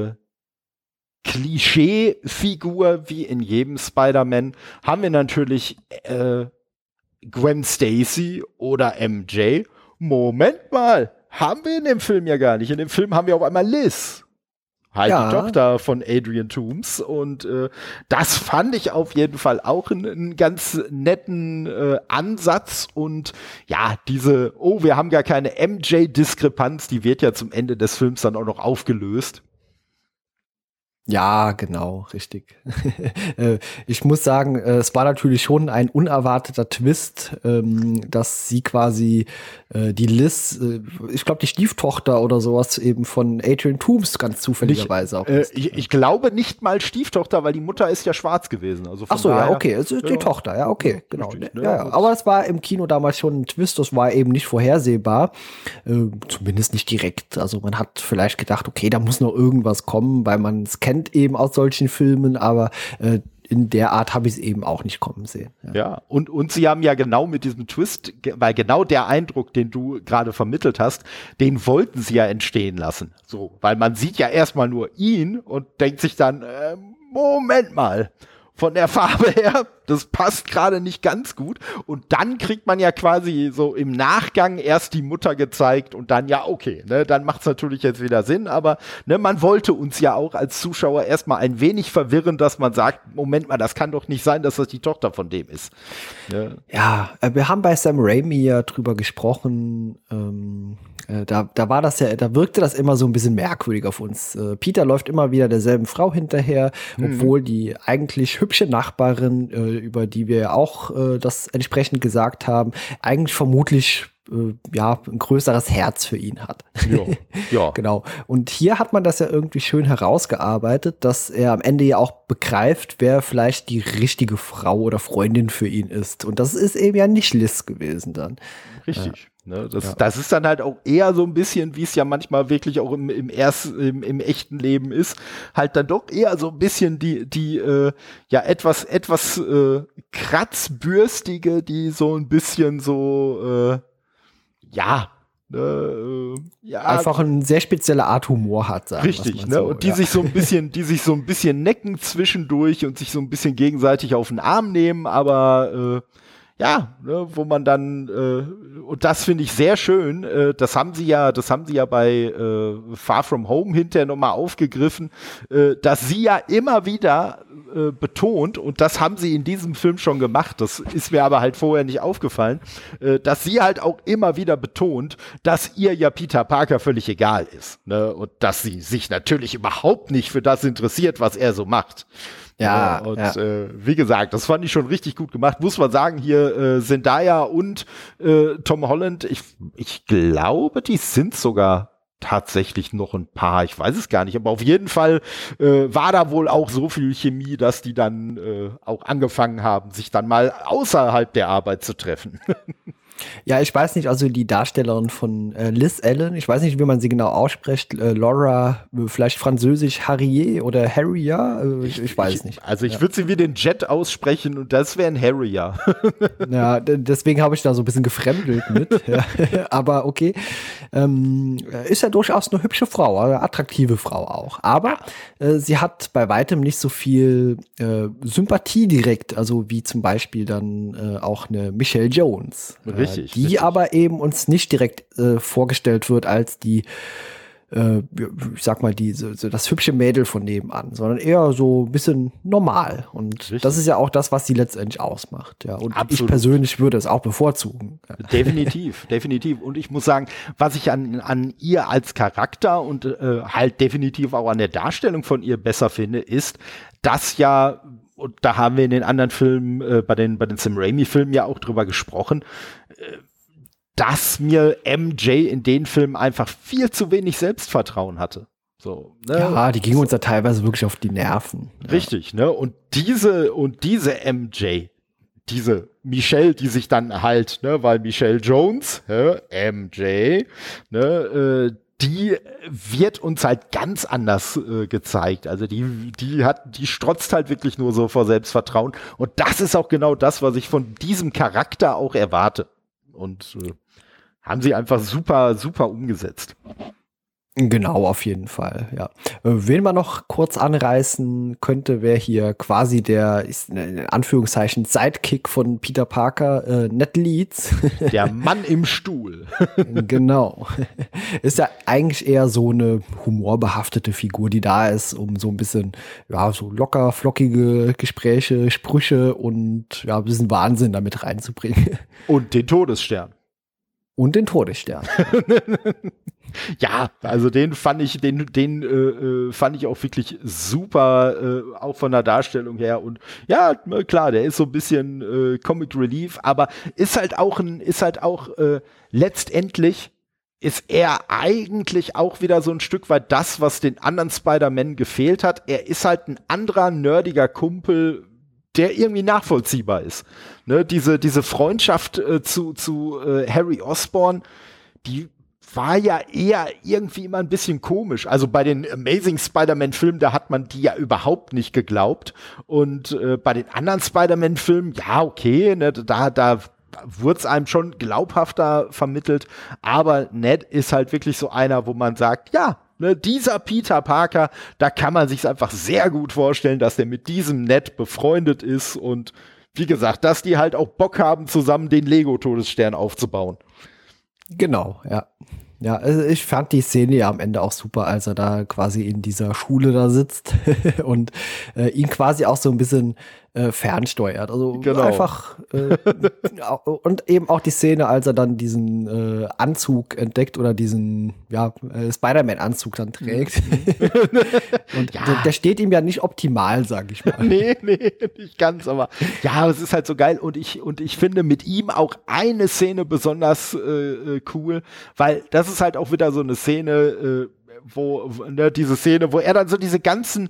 Klischee-Figur wie in jedem Spider-Man haben wir natürlich Gwen Stacy oder MJ. Moment mal, haben wir in dem Film ja gar nicht. In dem Film haben wir auf einmal Liz. Halt die Tochter von Adrian Toomes, und das fand ich auf jeden Fall auch einen ganz netten Ansatz, und ja, wir haben gar keine MJ-Diskrepanz, die wird ja zum Ende des Films dann auch noch aufgelöst. Ja, genau, richtig. Ich muss sagen, es war natürlich schon ein unerwarteter Twist, dass sie quasi die Liz, ich glaube die Stieftochter oder sowas eben von Adrian Toomes ganz zufälligerweise auch ist. Ich glaube nicht mal Stieftochter, weil die Mutter ist ja schwarz gewesen. Also ach so, ja, okay, es ist die Tochter, ja, okay, genau. Richtig, ne? Ja, aber es war im Kino damals schon ein Twist, das war eben nicht vorhersehbar, zumindest nicht direkt. Also man hat vielleicht gedacht, okay, da muss noch irgendwas kommen, weil man es kennt eben aus solchen Filmen, aber in der Art habe ich es eben auch nicht kommen sehen. Ja, und sie haben ja genau mit diesem Twist, weil genau der Eindruck, den du gerade vermittelt hast, den wollten sie ja entstehen lassen. So, weil man sieht ja erstmal nur ihn und denkt sich dann, Moment mal, von der Farbe her, das passt gerade nicht ganz gut. Und dann kriegt man ja quasi so im Nachgang erst die Mutter gezeigt und dann, ja, okay, ne, dann macht's natürlich jetzt wieder Sinn, aber ne, man wollte uns ja auch als Zuschauer erstmal ein wenig verwirren, dass man sagt, Moment mal, das kann doch nicht sein, dass das die Tochter von dem ist. Ne? Ja, wir haben bei Sam Raimi ja drüber gesprochen, da war das ja, da wirkte das immer so ein bisschen merkwürdig auf uns. Peter läuft immer wieder derselben Frau hinterher, obwohl die eigentlich hübsche Nachbarin, über die wir ja auch das entsprechend gesagt haben, eigentlich vermutlich ein größeres Herz für ihn hat. Ja. Genau. Und hier hat man das ja irgendwie schön herausgearbeitet, dass er am Ende ja auch begreift, wer vielleicht die richtige Frau oder Freundin für ihn ist. Und das ist eben ja nicht Liz gewesen dann. Richtig. Ne, das ist dann halt auch eher so ein bisschen, wie es ja manchmal wirklich auch im echten Leben ist, halt dann doch eher so ein bisschen die etwas kratzbürstige, die so ein bisschen so einfach eine sehr spezielle Art Humor hat, sagen richtig, ne? So, und die sich so ein bisschen necken zwischendurch und sich so ein bisschen gegenseitig auf den Arm nehmen, aber ja, ne, wo man dann, und das finde ich sehr schön, das haben sie ja bei Far From Home hinterher nochmal aufgegriffen, dass sie ja immer wieder betont, und das haben sie in diesem Film schon gemacht, das ist mir aber halt vorher nicht aufgefallen, dass sie halt auch immer wieder betont, dass ihr ja Peter Parker völlig egal ist, ne, und dass sie sich natürlich überhaupt nicht für das interessiert, was er so macht. Ja, und ja. Wie gesagt, das fand ich schon richtig gut gemacht. Muss man sagen, hier Zendaya und Tom Holland, ich glaube, die sind sogar tatsächlich noch ein Paar. Ich weiß es gar nicht, aber auf jeden Fall war da wohl auch so viel Chemie, dass die dann auch angefangen haben, sich dann mal außerhalb der Arbeit zu treffen. Ja, ich weiß nicht, also die Darstellerin von Liz Allen, ich weiß nicht, wie man sie genau ausspricht, Laura, vielleicht französisch Harrier oder Harrier, ich weiß es nicht. Also ich würde sie wie den Jet aussprechen und das wäre ein Harrier. Ja, deswegen habe ich da so ein bisschen gefremdelt mit. Ja. Aber okay, ist ja durchaus eine hübsche Frau, eine attraktive Frau auch. Aber sie hat bei weitem nicht so viel Sympathie direkt, also wie zum Beispiel dann auch eine Michelle Jones. Richtig. Die richtig. aber eben uns nicht direkt vorgestellt wird als die, ich sag mal, so das hübsche Mädel von nebenan, sondern eher so ein bisschen normal. Und Richtig. das ist ja auch das, was sie letztendlich ausmacht. Ja. Und Absolut. ich persönlich würde es auch bevorzugen. Ja. Definitiv, definitiv. Und ich muss sagen, was ich an ihr als Charakter und halt definitiv auch an der Darstellung von ihr besser finde, ist, dass ja, und da haben wir in den anderen Filmen, bei den Sam Raimi-Filmen ja auch drüber gesprochen, dass mir MJ in den Filmen einfach viel zu wenig Selbstvertrauen hatte. So, ne? Ja, die gingen uns da teilweise wirklich auf die Nerven. Richtig, ne? Und diese MJ, diese Michelle, die sich dann halt, ne, weil Michelle Jones, MJ, ne, die wird uns halt ganz anders gezeigt. Also die strotzt halt wirklich nur so vor Selbstvertrauen. Und das ist auch genau das, was ich von diesem Charakter auch erwarte. Und haben sie einfach super, super umgesetzt. Genau, auf jeden Fall, ja. Wen man noch kurz anreißen könnte, wäre hier quasi der, ist in Anführungszeichen, Sidekick von Peter Parker, Ned Leeds. Der Mann im Stuhl. Genau. Ist ja eigentlich eher so eine humorbehaftete Figur, die da ist, um so ein bisschen, ja, so locker, flockige Gespräche, Sprüche und ja, ein bisschen Wahnsinn damit reinzubringen. Und den Todesstern. Und den Todesstern. Ja, also den fand ich auch wirklich super, auch von der Darstellung her. Und ja, klar, der ist so ein bisschen Comic Relief, aber ist halt auch letztendlich ist er eigentlich auch wieder so ein Stück weit das, was den anderen Spider-Man gefehlt hat. Er ist halt ein anderer nerdiger Kumpel, der irgendwie nachvollziehbar ist. Ne, diese Freundschaft zu Harry Osborn, die war ja eher irgendwie immer ein bisschen komisch. Also bei den Amazing Spider-Man-Filmen, da hat man die ja überhaupt nicht geglaubt. Und bei den anderen Spider-Man-Filmen, ja, okay, ne, da wurde es einem schon glaubhafter vermittelt. Aber Ned ist halt wirklich so einer, wo man sagt, ja, ne, dieser Peter Parker, da kann man sich einfach sehr gut vorstellen, dass der mit diesem Ned befreundet ist. Und wie gesagt, dass die halt auch Bock haben, zusammen den Lego-Todesstern aufzubauen. Genau, ja. Ja, also ich fand die Szene ja am Ende auch super, als er da quasi in dieser Schule da sitzt und ihn quasi auch so ein bisschen fernsteuert. Also genau. Einfach und eben auch die Szene, als er dann diesen Anzug entdeckt oder diesen Spider-Man-Anzug dann trägt. Und ja. der steht ihm ja nicht optimal, sag ich mal. Nee, nicht ganz, aber ja, es ist halt so geil und ich finde mit ihm auch eine Szene besonders cool, weil das ist halt auch wieder so eine Szene, wo er dann so diese ganzen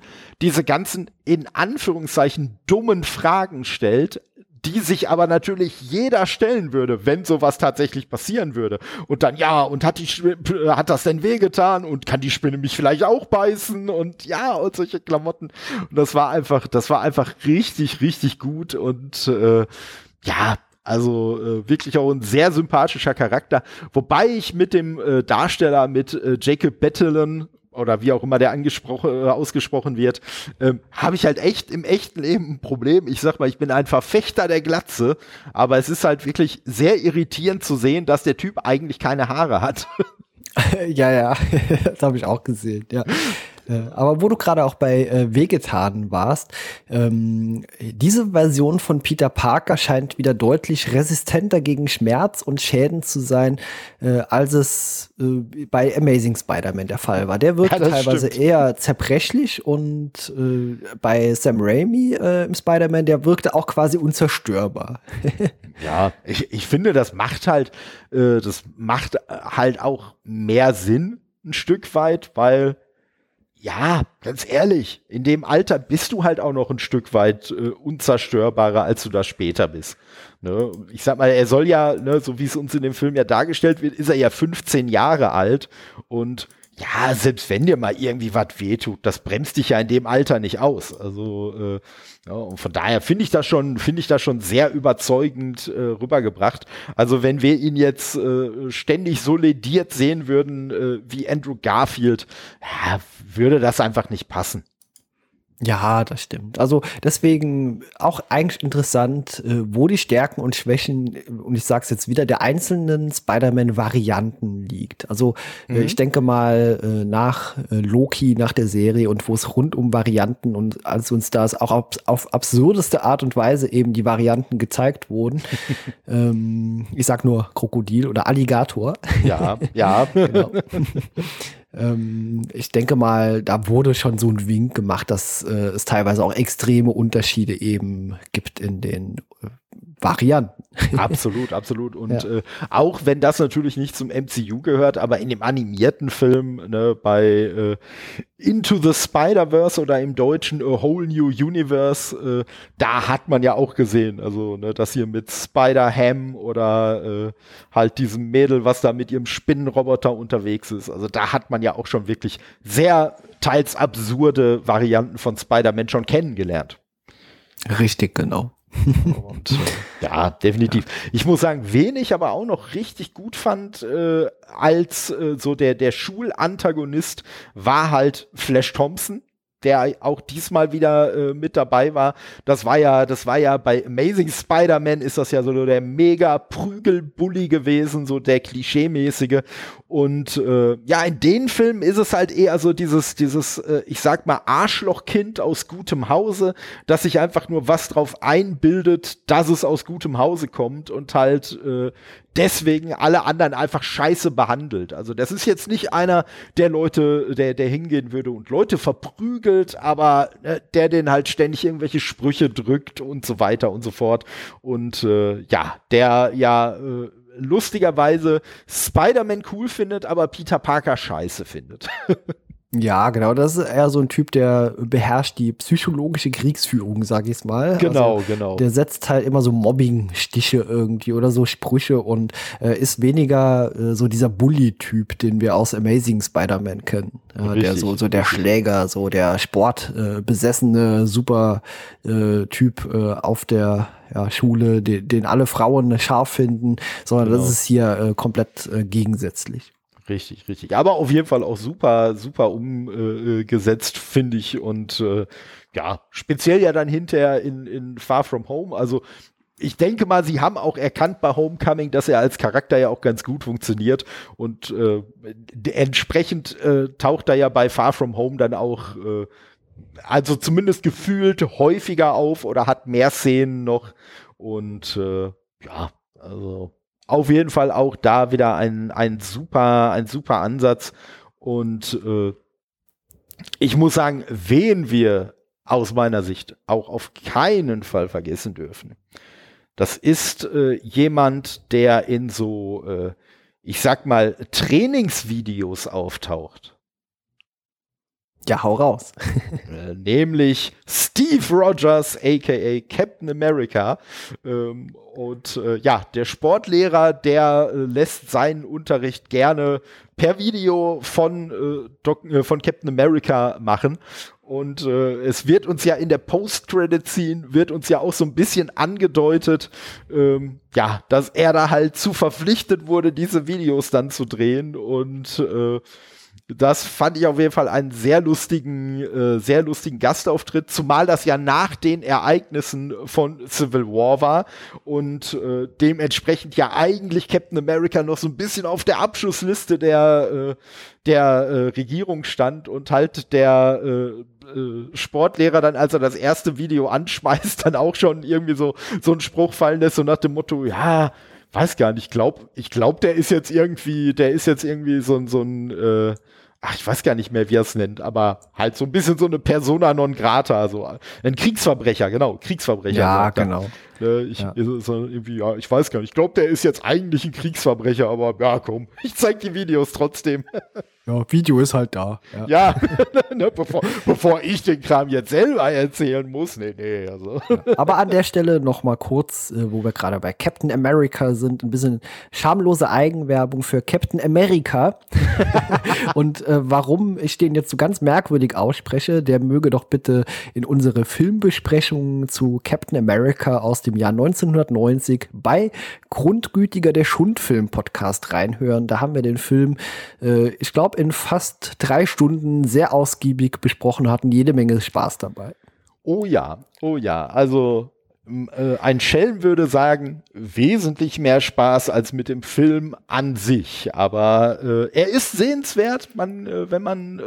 in Anführungszeichen dummen Fragen stellt, die sich aber natürlich jeder stellen würde, wenn sowas tatsächlich passieren würde. Und dann, ja, und hat das denn wehgetan? Und kann die Spinne mich vielleicht auch beißen? Und ja, und solche Klamotten. Und das war einfach richtig, richtig gut. Und ja, also wirklich auch ein sehr sympathischer Charakter. Wobei ich mit dem Darsteller, mit Jacob Batalon, oder wie auch immer der ausgesprochen wird, habe ich halt echt im echten Leben ein Problem. Ich sag mal, ich bin ein Verfechter der Glatze, aber es ist halt wirklich sehr irritierend zu sehen, dass der Typ eigentlich keine Haare hat. Ja, das habe ich auch gesehen, ja. Aber wo du gerade auch bei Wehgetan warst, diese Version von Peter Parker scheint wieder deutlich resistenter gegen Schmerz und Schäden zu sein, als es bei Amazing Spider-Man der Fall war. Der wirkte teilweise eher zerbrechlich und bei Sam Raimi im Spider-Man, der wirkte auch quasi unzerstörbar. Ja, ich finde, das macht halt auch mehr Sinn, ein Stück weit, weil ja, ganz ehrlich, in dem Alter bist du halt auch noch ein Stück weit unzerstörbarer, als du das später bist. Ne? Ich sag mal, er soll ja, ne, so wie es uns in dem Film ja dargestellt wird, ist er ja 15 Jahre alt und ja, selbst wenn dir mal irgendwie was wehtut, das bremst dich ja in dem Alter nicht aus. Also ja, und von daher finde ich das schon sehr überzeugend rübergebracht. Also wenn wir ihn jetzt ständig so lediert sehen würden wie Andrew Garfield, ja, würde das einfach nicht passen. Ja, das stimmt. Also deswegen auch eigentlich interessant, wo die Stärken und Schwächen, und ich sag's jetzt wieder, der einzelnen Spider-Man-Varianten liegt. Also ich denke mal nach Loki, nach der Serie und wo es rund um Varianten und als uns da auch auf absurdeste Art und Weise eben die Varianten gezeigt wurden. Ich sag nur Krokodil oder Alligator. Ja. Genau. Ich denke mal, da wurde schon so ein Wink gemacht, dass es teilweise auch extreme Unterschiede eben gibt in den Varianten. Absolut. Und auch wenn das natürlich nicht zum MCU gehört, aber in dem animierten Film, ne, bei Into the Spider-Verse oder im Deutschen A Whole New Universe, da hat man ja auch gesehen, also ne, das hier mit Spider-Ham oder halt diesem Mädel, was da mit ihrem Spinnenroboter unterwegs ist. Also da hat man ja auch schon wirklich sehr teils absurde Varianten von Spider-Man schon kennengelernt. Richtig, genau. Und ja, definitiv. Ich muss sagen, wen ich aber auch noch richtig gut fand als so der Schulantagonist war halt Flash Thompson, der auch diesmal wieder mit dabei war. Das war ja bei Amazing Spider-Man ist das ja so der mega Prügelbully gewesen, so der Klischee-mäßige. Und ja, in den Filmen ist es halt eher so dieses ich sag mal, Arschlochkind aus gutem Hause, das sich einfach nur was drauf einbildet, dass es aus gutem Hause kommt und halt deswegen alle anderen einfach scheiße behandelt. Also das ist jetzt nicht einer der Leute, der hingehen würde und Leute verprügelt, aber der den halt ständig irgendwelche Sprüche drückt und so weiter und so fort. Und ja, der ja lustigerweise Spider-Man cool findet, aber Peter Parker scheiße findet. Ja, genau, das ist eher so ein Typ, der beherrscht die psychologische Kriegsführung, sag ich mal. Genau, also, genau. Der setzt halt immer so Mobbing-Stiche irgendwie oder so Sprüche und ist weniger so dieser Bully-Typ, den wir aus Amazing Spider-Man kennen. Der so der Schläger, so der sportbesessene super Typ auf der Schule, den alle Frauen scharf finden, sondern das ist hier komplett gegensätzlich. Richtig. Aber auf jeden Fall auch super umgesetzt, finde ich. Und ja, speziell ja dann hinterher in Far From Home. Also ich denke mal, sie haben auch erkannt bei Homecoming, dass er als Charakter ja auch ganz gut funktioniert. Und entsprechend taucht er ja bei Far From Home dann auch, also zumindest gefühlt häufiger auf oder hat mehr Szenen noch. Und ja, also auf jeden Fall auch da wieder ein super Ansatz. Und ich muss sagen, wen wir aus meiner Sicht auch auf keinen Fall vergessen dürfen. Das ist jemand, der in so, ich sag mal, Trainingsvideos auftaucht. Ja, hau raus. Nämlich Steve Rogers, a.k.a. Captain America. Und ja, der Sportlehrer, der lässt seinen Unterricht gerne per Video von Captain America machen. Und es wird uns ja in der Post-Credit-Scene wird uns ja auch so ein bisschen angedeutet, ja, dass er da halt zu verpflichtet wurde, diese Videos dann zu drehen. Und Das fand ich auf jeden Fall einen sehr lustigen Gastauftritt, zumal das ja nach den Ereignissen von Civil War war und dementsprechend ja eigentlich Captain America noch so ein bisschen auf der Abschussliste der Regierung stand und halt der Sportlehrer dann, als er das erste Video anschmeißt, dann auch schon irgendwie so einen Spruch fallen lässt, so nach dem Motto, ja, weiß gar nicht, ich glaub, der ist jetzt irgendwie so ein ich weiß gar nicht mehr, wie er es nennt, aber halt so ein bisschen so eine Persona non grata, so ein Kriegsverbrecher, genau, Kriegsverbrecher. Ja, genau. Ich weiß gar nicht, ich glaube, der ist jetzt eigentlich ein Kriegsverbrecher, aber ja, komm, ich zeig die Videos trotzdem. Ja, Video ist halt da. Ja, ne, bevor ich den Kram jetzt selber erzählen muss. Nee. Also. Ja, aber an der Stelle noch mal kurz, wo wir gerade bei Captain America sind, ein bisschen schamlose Eigenwerbung für Captain America. Und warum ich den jetzt so ganz merkwürdig ausspreche, der möge doch bitte in unsere Filmbesprechung zu Captain America aus dem Jahr 1990 bei Grundgütiger der Schundfilm-Podcast reinhören. Da haben wir den Film, ich glaube, in fast 3 Stunden sehr ausgiebig besprochen, hatten jede Menge Spaß dabei. Oh ja. Also ein Schelm würde sagen, wesentlich mehr Spaß als mit dem Film an sich. Aber er ist sehenswert, wenn man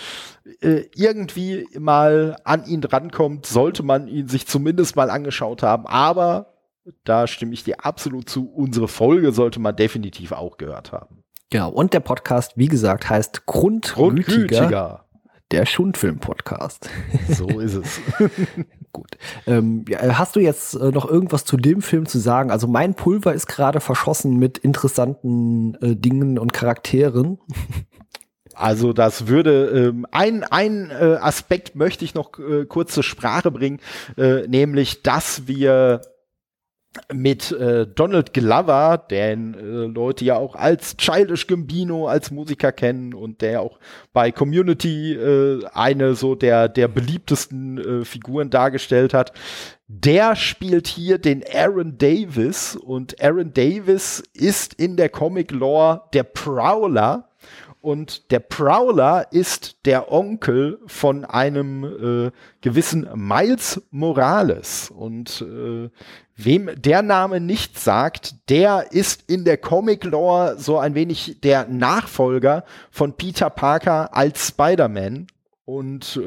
irgendwie mal an ihn drankommt, sollte man ihn sich zumindest mal angeschaut haben. Aber da stimme ich dir absolut zu, unsere Folge sollte man definitiv auch gehört haben. Genau, und der Podcast, wie gesagt, heißt Grundgütiger. Der Schundfilm-Podcast. So ist es. Gut. Hast du jetzt noch irgendwas zu dem Film zu sagen? Also mein Pulver ist gerade verschossen mit interessanten Dingen und Charakteren. Also das würde ein Aspekt möchte ich noch kurz zur Sprache bringen, nämlich dass wir mit Donald Glover, den Leute ja auch als Childish Gambino als Musiker kennen und der auch bei Community eine so der beliebtesten Figuren dargestellt hat. Der spielt hier den Aaron Davis und Aaron Davis ist in der Comic-Lore der Prowler. Und der Prowler ist der Onkel von einem gewissen Miles Morales. Und wem der Name nicht sagt, der ist in der Comic-Lore so ein wenig der Nachfolger von Peter Parker als Spider-Man. Und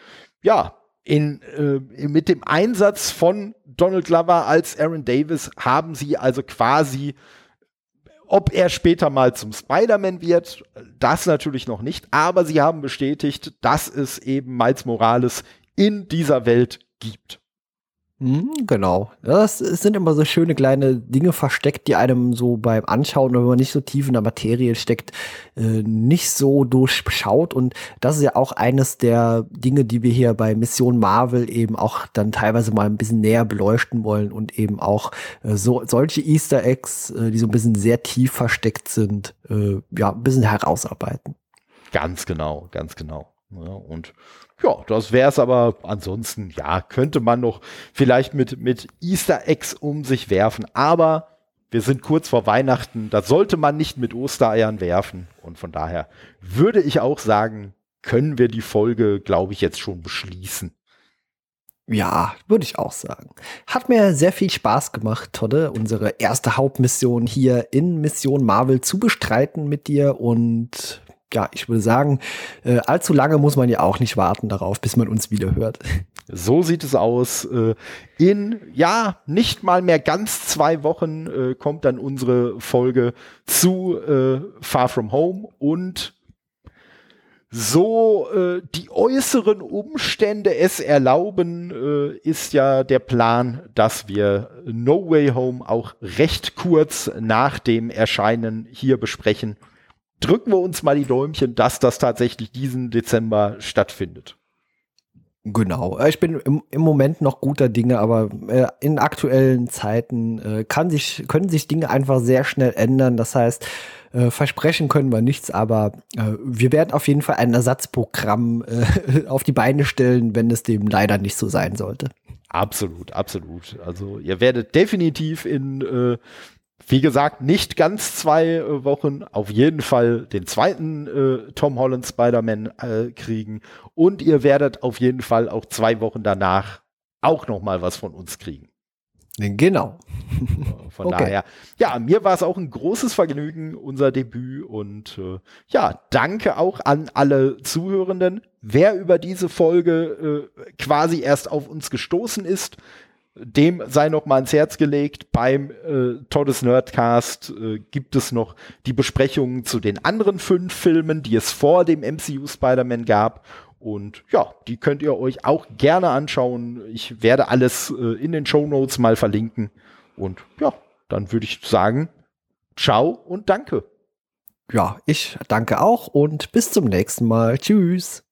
mit dem Einsatz von Donald Glover als Aaron Davis haben sie also quasi, ob er später mal zum Spider-Man wird, das natürlich noch nicht, aber sie haben bestätigt, dass es eben Miles Morales in dieser Welt gibt. Genau. Es sind immer so schöne kleine Dinge versteckt, die einem so beim Anschauen, wenn man nicht so tief in der Materie steckt, nicht so durchschaut. Und das ist ja auch eines der Dinge, die wir hier bei Mission Marvel eben auch dann teilweise mal ein bisschen näher beleuchten wollen und eben auch solche Easter Eggs, die so ein bisschen sehr tief versteckt sind, ein bisschen herausarbeiten. Ganz genau. Ja, und ja, das wäre es, aber ansonsten, ja, könnte man noch vielleicht mit Easter Eggs um sich werfen, aber wir sind kurz vor Weihnachten, da sollte man nicht mit Ostereiern werfen und von daher würde ich auch sagen, können wir die Folge, glaube ich, jetzt schon beschließen. Ja, würde ich auch sagen. Hat mir sehr viel Spaß gemacht, Todde, unsere erste Hauptmission hier in Mission Marvel zu bestreiten mit dir und ja, ich würde sagen, allzu lange muss man ja auch nicht warten darauf, bis man uns wieder hört. So sieht es aus. In, nicht mal mehr ganz 2 Wochen kommt dann unsere Folge zu Far From Home und so die äußeren Umstände es erlauben, ist ja der Plan, dass wir No Way Home auch recht kurz nach dem Erscheinen hier besprechen. Drücken wir uns mal die Däumchen, dass das tatsächlich diesen Dezember stattfindet. Genau. Ich bin im Moment noch guter Dinge, aber in aktuellen Zeiten können sich Dinge einfach sehr schnell ändern. Das heißt, versprechen können wir nichts, aber wir werden auf jeden Fall ein Ersatzprogramm auf die Beine stellen, wenn es dem leider nicht so sein sollte. Absolut. Also ihr werdet definitiv in wie gesagt, nicht ganz 2 Wochen, auf jeden Fall den zweiten Tom Holland Spider-Man kriegen und ihr werdet auf jeden Fall auch 2 Wochen danach auch noch mal was von uns kriegen. Genau. Von daher, ja, mir war es auch ein großes Vergnügen, unser Debüt und ja, danke auch an alle Zuhörenden. Wer über diese Folge quasi erst auf uns gestoßen ist, dem sei noch mal ans Herz gelegt. Beim Todes Nerdcast gibt es noch die Besprechungen zu den anderen 5 Filmen, die es vor dem MCU Spider-Man gab. Und ja, die könnt ihr euch auch gerne anschauen. Ich werde alles in den Shownotes mal verlinken. Und ja, dann würde ich sagen, ciao und danke. Ja, ich danke auch und bis zum nächsten Mal. Tschüss.